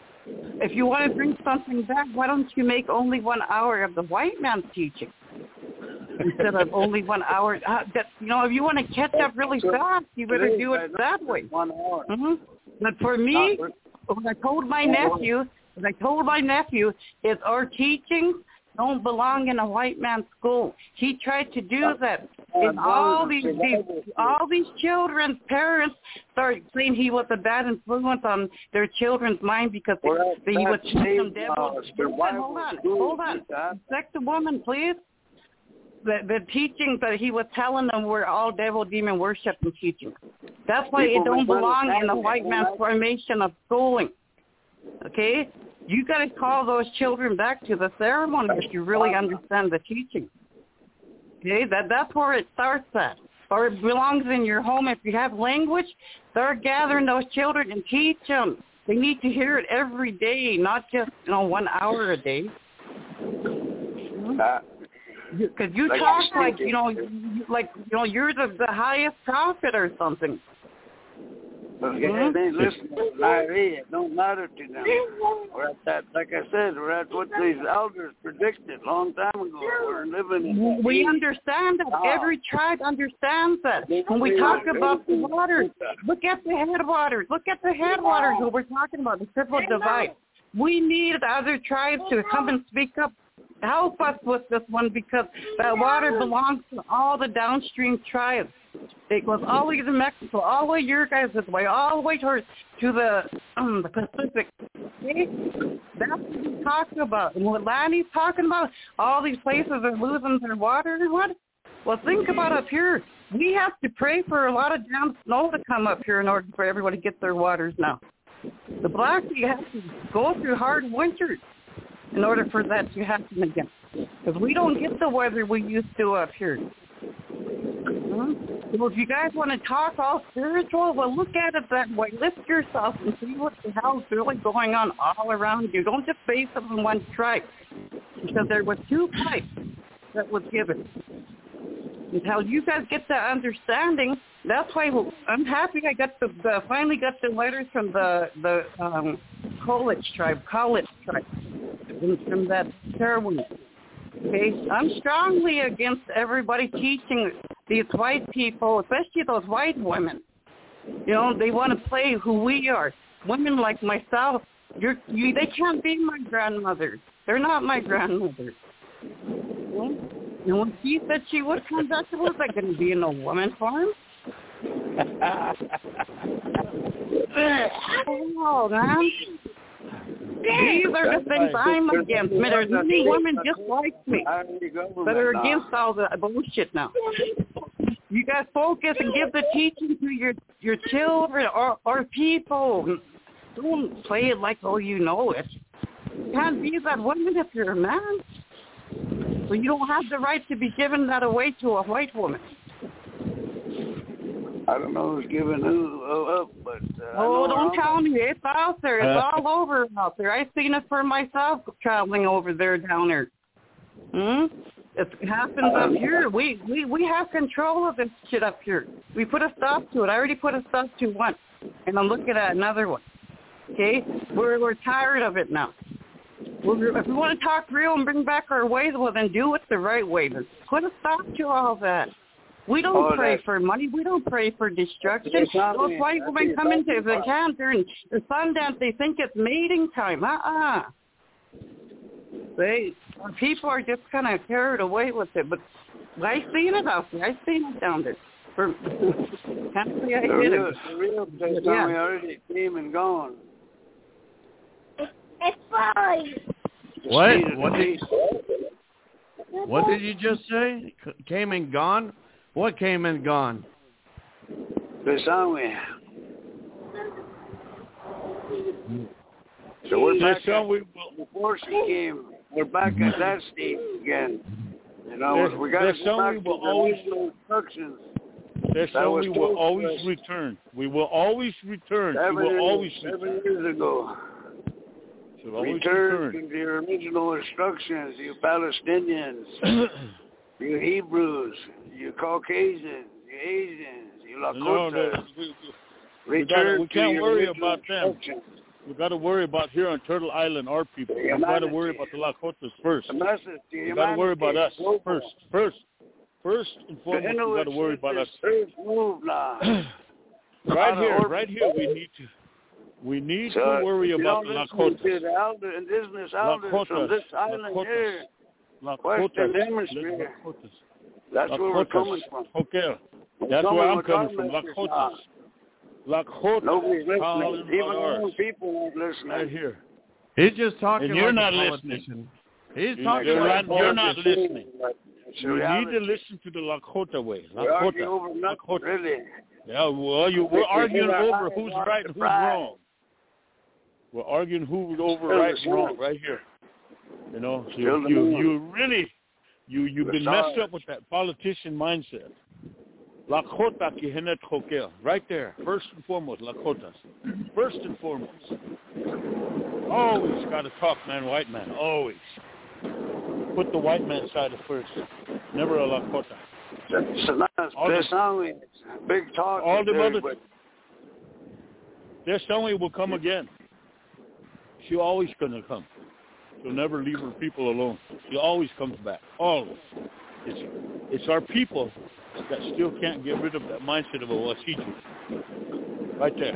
S5: If you want to bring something back, why don't you make only one hour of the white man's teaching instead of only one hour? Uh, that, you know, if you want to catch up really fast, you better do it that way.
S6: One hour.
S5: Mm-hmm. But for me, what I told my nephew, what I told my nephew is our teaching don't belong in a white man's school. He tried to do that. And all these, these all these children's parents started saying he was a bad influence on their children's mind because they, they, he would teach them devil. Hold on, hold on, hold on. Respect the woman, please. The, the teachings that he was telling them were all devil, demon worship and teaching. That's why it don't belong in the white man's formation of schooling. Okay? You got to call those children back to the ceremony if you really understand the teaching. Okay? That, that's where it starts at. Or it belongs in your home. If you have language, start gathering those children and teach them. They need to hear it every day, not just, you know, one hour a day.
S6: Uh,
S5: Because you like talk like, you know, you, like, you know, you're the, the highest prophet or something.
S6: But mm-hmm. they listen to Larry. It don't matter to them. We're at that, like I said, we're at what these elders predicted a long time ago. We're living in
S5: We age. understand that. Ah. Every tribe understands that. When we talk about the waters, look at the headwaters. Look at the headwaters that we're talking about, the triple divide. We need other tribes to come and speak up. Help us with this one because that water belongs to all the downstream tribes. It goes all the way to Mexico, all the way your guys' way, all the way towards to the um, the Pacific. Okay? That's what we're talking about. And what Lanny's talking about, all these places are losing their water and what? Well, think about up here. We have to pray for a lot of damn snow to come up here in order for everyone to get their waters now. The Black Sea has to go through hard winters in order for that to happen again. Because we don't get the weather we used to up here. Mm-hmm. So if you guys want to talk all spiritual, well, look at it that way. Lift yourself and see what the hell's really going on all around you. Don't just base it on one tribe. Because there were two pipes that was given. Until you guys get the understanding, that's why I'm happy I got the, the finally got the letters from the, the um, College tribe, College tribe. From that ceremony. Okay, I'm strongly against everybody teaching these white people, especially those white women. You know, they want to play who we are. Women like myself, you're, you, they can't be my grandmothers. They're not my grandmothers. Okay? And when she said she would come back, I was like going to be in a woman farm. Oh, man. These are the things I'm against. There's many women just like me that are against all the bullshit now. You got to focus and give the teaching to your your children or, or people. Don't play it like, oh, you know it. You can't be that woman if you're a man. So you don't have the right to be giving that away to a white woman.
S6: I don't know who's giving who up, but... Uh,
S5: oh, don't tell me. It's out there. It's all over out there. I've seen it for myself traveling over there down there. Hmm? It happens up here. We, we, we have control of this shit up here. We put a stop to it. I already put a stop to one, and I'm looking at another one. Okay? We're, we're tired of it now. We're, if we want to talk real and bring back our ways, well, then do it the right way. But put a stop to all that. We don't oh, pray for money. We don't pray for destruction. Those white women come into the counter and the Sundance, they think it's mating time. Uh-uh. They, people are just kind of carried away with it. But I've seen it out there. I've seen it down there. For, can't say I
S6: the
S5: did
S6: real,
S5: it.
S6: The real place yeah. we already came and gone.
S7: It's fine.
S1: What? What did, what did you just say? Came and gone? What came and gone?
S6: The song we So we're back at, we, before she came, we're back at that stage again. You know, we got to go back to the original instructions.
S2: There's some we will always us. return. We will always return.
S6: Seven,
S2: we will always
S6: seven
S2: return.
S6: years ago.
S2: Return,
S6: return to the original instructions, you Palestinians, you Hebrews, you Caucasians, you Asians, you Lakotas. No, no, we, we, return
S2: we, gotta, we can't worry about them.
S6: We've
S2: We got to worry about here on Turtle Island, our people. We've got to worry about the Lakotas first. We've got to worry about us first. First. First and foremost, we've got to worry about us. Right here, right here, we need to. We need so, to worry about the Lakotas.
S6: To the elder, indigenous elders Lakotas, from this island Lakotas, here, Western Hemisphere. That's Lakotas, where we're coming from.
S2: Okay, that's where I'm coming from. Lakotas. Lakotas.
S6: Nobody's listening. Even our own people aren't listening.
S2: Right here.
S1: He's just talking
S2: and you're
S1: like
S2: not
S1: a
S2: listening.
S1: He's
S2: you're
S1: talking
S2: you're
S1: like
S2: not, You're not listening. You
S6: reality.
S2: need to listen to the Lakota way.
S6: Lakota. We're arguing over nothing,
S2: Lakota.
S6: really.
S2: Yeah, well, you, we're arguing over who's right and who's wrong. We're arguing who's over right and wrong right here. You know, so you, you, you really, you, you've been messed up with that politician mindset. Lakota kihenet chokel. Right there. First and foremost, Lakotas. First and foremost. Always got to talk, man, white man. Always. Put the white man side first. Never a Lakota.
S6: So that's this only big talk.
S2: All the other.
S6: But...
S2: Their son will come again. She always gonna come. She'll never leave her people alone. She always comes back. Always. It's it's our people that still can't get rid of that mindset of a Wasiji. Right there.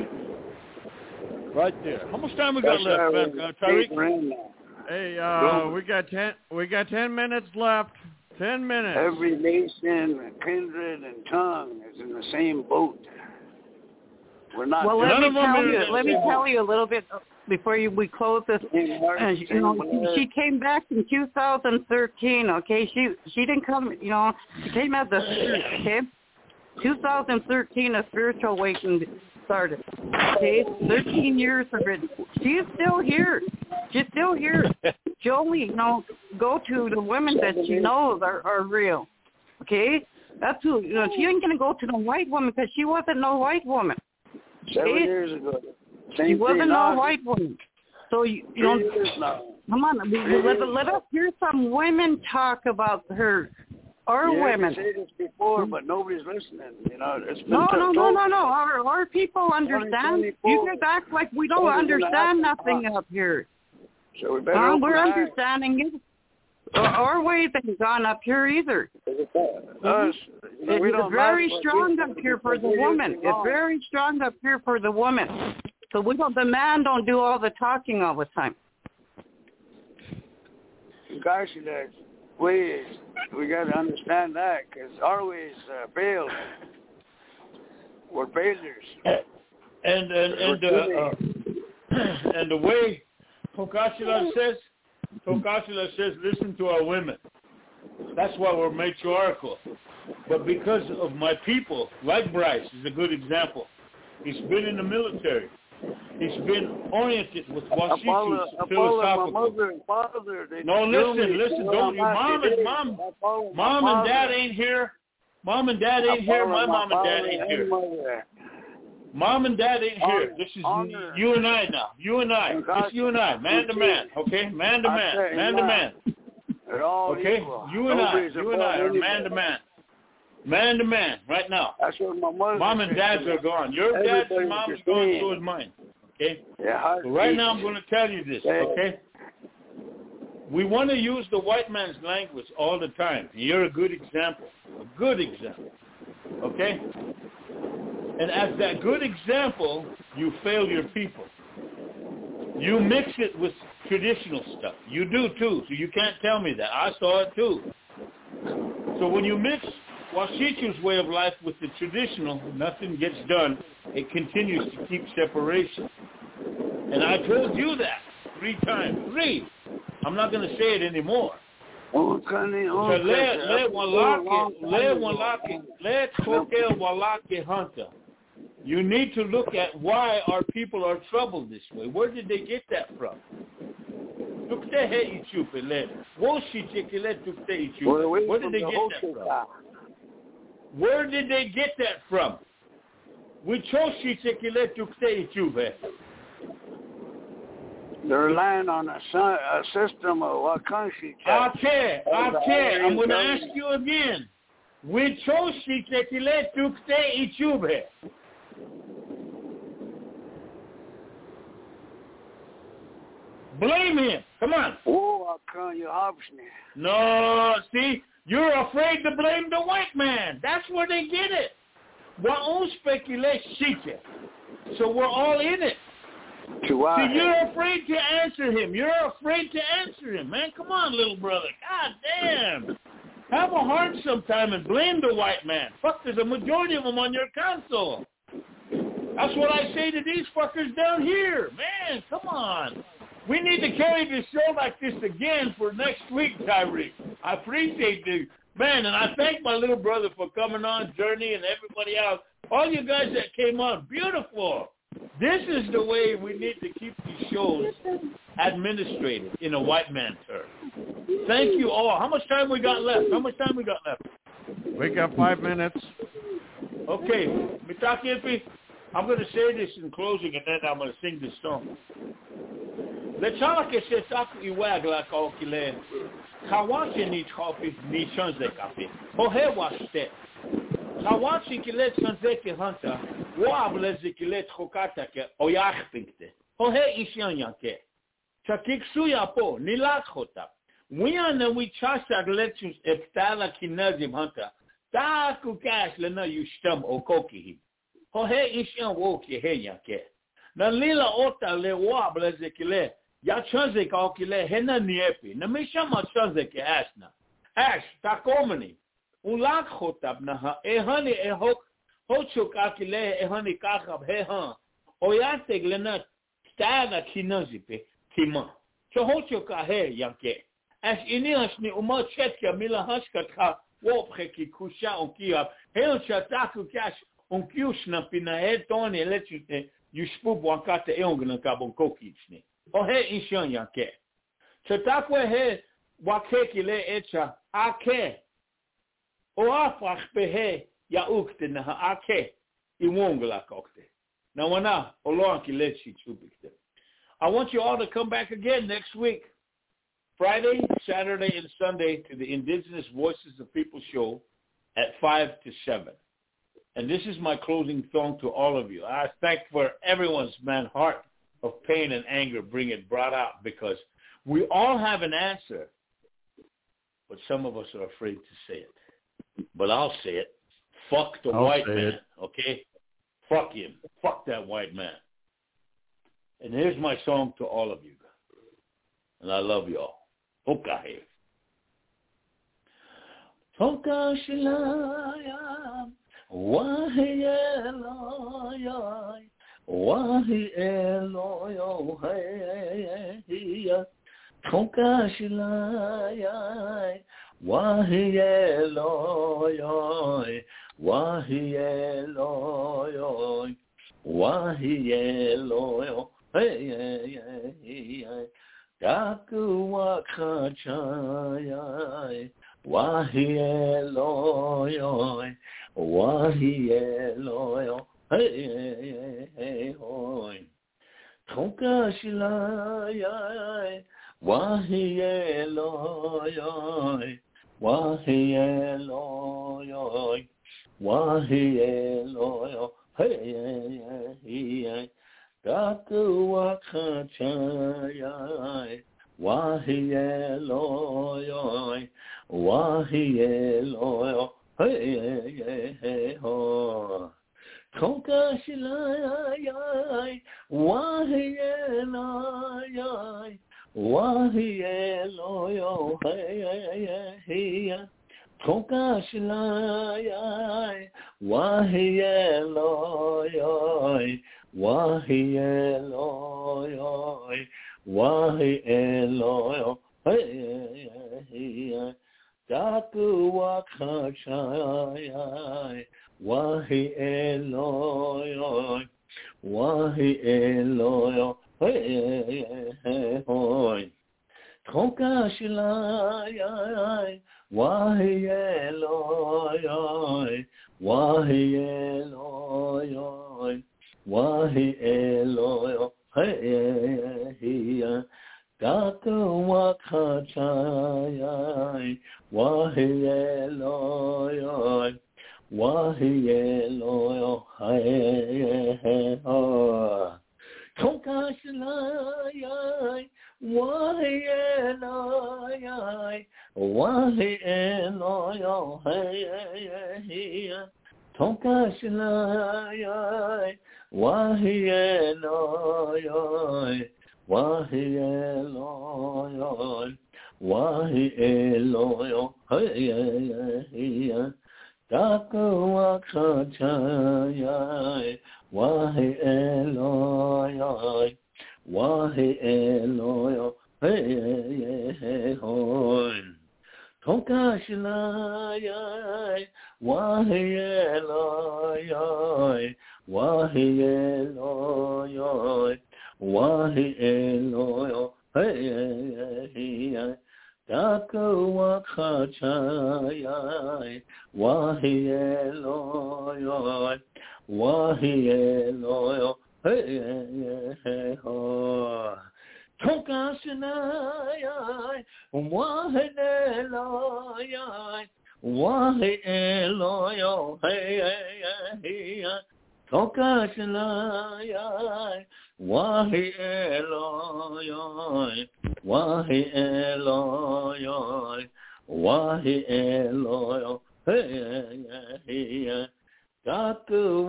S2: Right there. How much time we got left, man? Uh, Tariq?
S1: Hey, uh, we got ten. We got ten minutes left. Ten minutes.
S6: Every nation, kindred, and tongue is in the same boat. We're not.
S5: Well, let me tell you. Let me tell you a little bit before you, we close this. Uh, you know, she came back in two thousand thirteen. Okay, she she didn't come. You know, she came as a spirit. Okay, two thousand thirteen, a spiritual awakening started. Okay, thirteen years of it. She's still here. She's still here. She only, you know, go to the women that she knows are, are real. Okay? That's who, you know, she ain't going to go to the white woman because she wasn't no white woman. Okay?
S6: Seven years ago. Same
S5: she wasn't no
S6: now.
S5: white woman. So, you, you know, come on, let, let us hear some women talk about her. Our
S6: yeah,
S5: women.
S6: I've said this before, but nobody's listening. You know, it's been
S5: no,
S6: t-
S5: no, no, no, no. Our our people understand. You guys act like we don't understand nothing up here.
S6: So we better
S5: uh, we're understanding it. Our ways haven't gone up here either.
S6: Us,
S5: it's
S6: we don't
S5: very strong up here for the woman. It's very strong up here for the woman. So we don't. The man don't do all the talking all the time.
S6: Gosh, that ways we got to understand that because our ways uh, failed. We're failures.
S2: And and and uh, uh, and the way Tokashila says, Tokashila says, listen to our women. That's why we're matriarchal. But because of my people, like Bryce is a good example. He's been in the military. He's been oriented with Washichu's philosophical.
S6: Mother and father,
S2: no, listen, listen, don't you, mom and mom, mom and dad ain't here. Mom and dad ain't here. My mom and dad ain't here. Mom and dad ain't here. This is you and I now. You and I. It's you and I, man to man. Okay, man to man, man to man. Okay, you and I, you and I are man to man. Man to man, right now.
S6: That's what my mother
S2: Mom and dads are gone. Your dad's and mom's gone, so is mine. Okay?
S6: Yeah,
S2: so right now I'm going to tell you this, okay? We want to use the white man's language all the time. You're a good example. A good example. Okay? And as that good example, you fail your people. You mix it with traditional stuff. You do too, so you can't tell me that. I saw it too. So when you mix Washichu's way of life with the traditional, nothing gets done. It continues to keep separation. And I told you that three times. Three. I'm not going to say it anymore. So let let walake let walake let chokel walake hunter. You need to look at why our people are troubled this way. Where did they get that from? Where did they get that from? Where did they get that from?
S6: They're relying on a, son, a system of what country.
S2: Okay, okay. I'm going to ask you again. Blame him. Come on.
S6: Oh, you
S2: No, see, you're afraid to blame the white man. That's where they get it. So we're all in it. See, you're afraid to answer him. You're afraid to answer him, man. Come on, little brother. God damn. Have a heart sometime and blame the white man. Fuck, there's a majority of them on your console. That's what I say to these fuckers down here. Man, come on. We need to carry this show like this again for next week, Tyree. I appreciate you. Man, and I thank my little brother for coming on, Journey, and everybody else. All you guys that came on, beautiful. This is the way we need to keep these shows administrated in a white man term. Thank you all. How much time we got left? How much time we got left?
S1: We got five minutes.
S2: Okay. Mitaki, I'm going to say this in closing, and then I'm going to sing this song. Lechala que se saku iwag la kaokile. Kawachi ni chopi ni chanze kapi. Ohe washte. Kawachi kile chanze ke hanta. Wable zikile chokata ke oyach pinkte. Ohe isyan yanke. Chakik suya po nilat chota. Wiana we chasag letus eptala kinazim hanta. Ta kukash lena yushtam okoki. Ohe isyan woki he yanke. Na lila ota le wable zikile. Ya chanze kaokile hena niepi. Na mishama chanze ke ashna. Ash takomani. Ulak chotab naha. Ehani ehok. Hochuk akile ehani kakab hehan. Oyateg lena staga kinazipe kima. Chohochuk ahe yanke. As iniashni uma chetka mila hashkatha wopche ki kusha onkia. Hel chataku kash onkiushna pinahe toni electrite. Yushpub wankata eongna kabonkokichni. Ohe ishan yanke. Chatakwe he wakekile echa ake. Oafach behe yaukte na ake iwongla kokte. Now wana olonki lechi chubikte. I want you all to come back again next week. Friday, Saturday, and Sunday to the Indigenous Voices of People show at five to seven. And this is my closing song to all of you. I thank for everyone's, man, heart of pain and anger bring it brought out, because we all have an answer, but some of us are afraid to say it. But I'll say it. Fuck the
S1: I'll
S2: white man,
S1: it.
S2: okay? Fuck him. Fuck that white man. And here's my song to all of you. And I love you all. Hokahe. Hokashilaya. Wahi Eloy, Wahi Eloy, Tonkashilaya,
S7: Wahi Eloy, Wahi Eloy, Wahi Eloy, hey, hey, hey, hey, Daku Wakachai, Wahi Eloy, Wahi Eloy, hey, hey, hey, hey, Tonka Shilai, Wahi Eloy, Wahi Eloy, Wahi Eloy, hey, hey, hey, Daku Wakachai, Wahi Eloy, Wahi Eloy, hey, hey, hey, ho. Tonka Shilai, Wahi Eloy, Wahi Eloy, hey, hey, hey, Tonka Shilai, Wahi Eloy, Wahi Eloy, Wahi Eloy, hey, hey, Daku Wakachai, Wahi Eloy, Wahi Eloy, hey, hey, hey, Tonka Shilai, Wahi Eloy, Wahi Eloy, Wahi Eloy, hey, hey, Daku Wakachai, Wahi Eloy, Wahi Eloy, hey, hey, oh. Tonka Shilai, Wahi Eloy, Wahi Eloy, hey, hey, hey, Tonka Shilai, Wahi Eloy, Wahi Eloy, Wahi Eloy, hey, hey, hey, Daku Wakachai, Wahi Eloy, Wahi Eloy, hey, hey, hey, hoy. Tonka Shilai, Wahi Eloy, Wahi Eloy, Wahi Eloy, hey, hey, hey, Daku Wakachai, Wahi Eloy, Wahi Eloy, hey, hey, hey, ho. Tonka Shilai, Wahi Eloy, Wahi Eloy, hey, hey, hey, Tonka Shilai, Wahi Eloy, Wahi Eloy, Wahi Eloy, hey, hey, Daku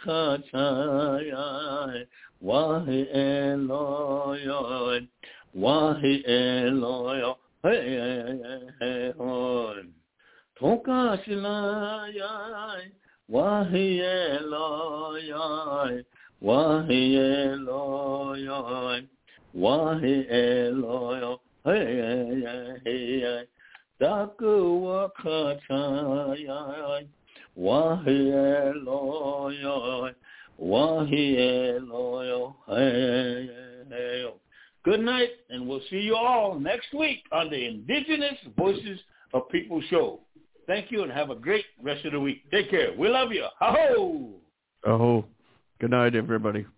S7: Wakachai, Wahi Eloy, Wahi Eloy, hey, hey, hey, hey, Tonka Shilai, Wahi Eloy, Wahi Eloy, Wahi Eloy, hey, hey, hey, Daku Wakachai, Wahi Eloy, Wahi Eloy, hey, hey. Good night, and we'll see you all next week on the Indigenous Voices of People show. Thank you, and have a great rest of the week. Take care. We love you. Ha-ho!
S1: Oh, good night, everybody.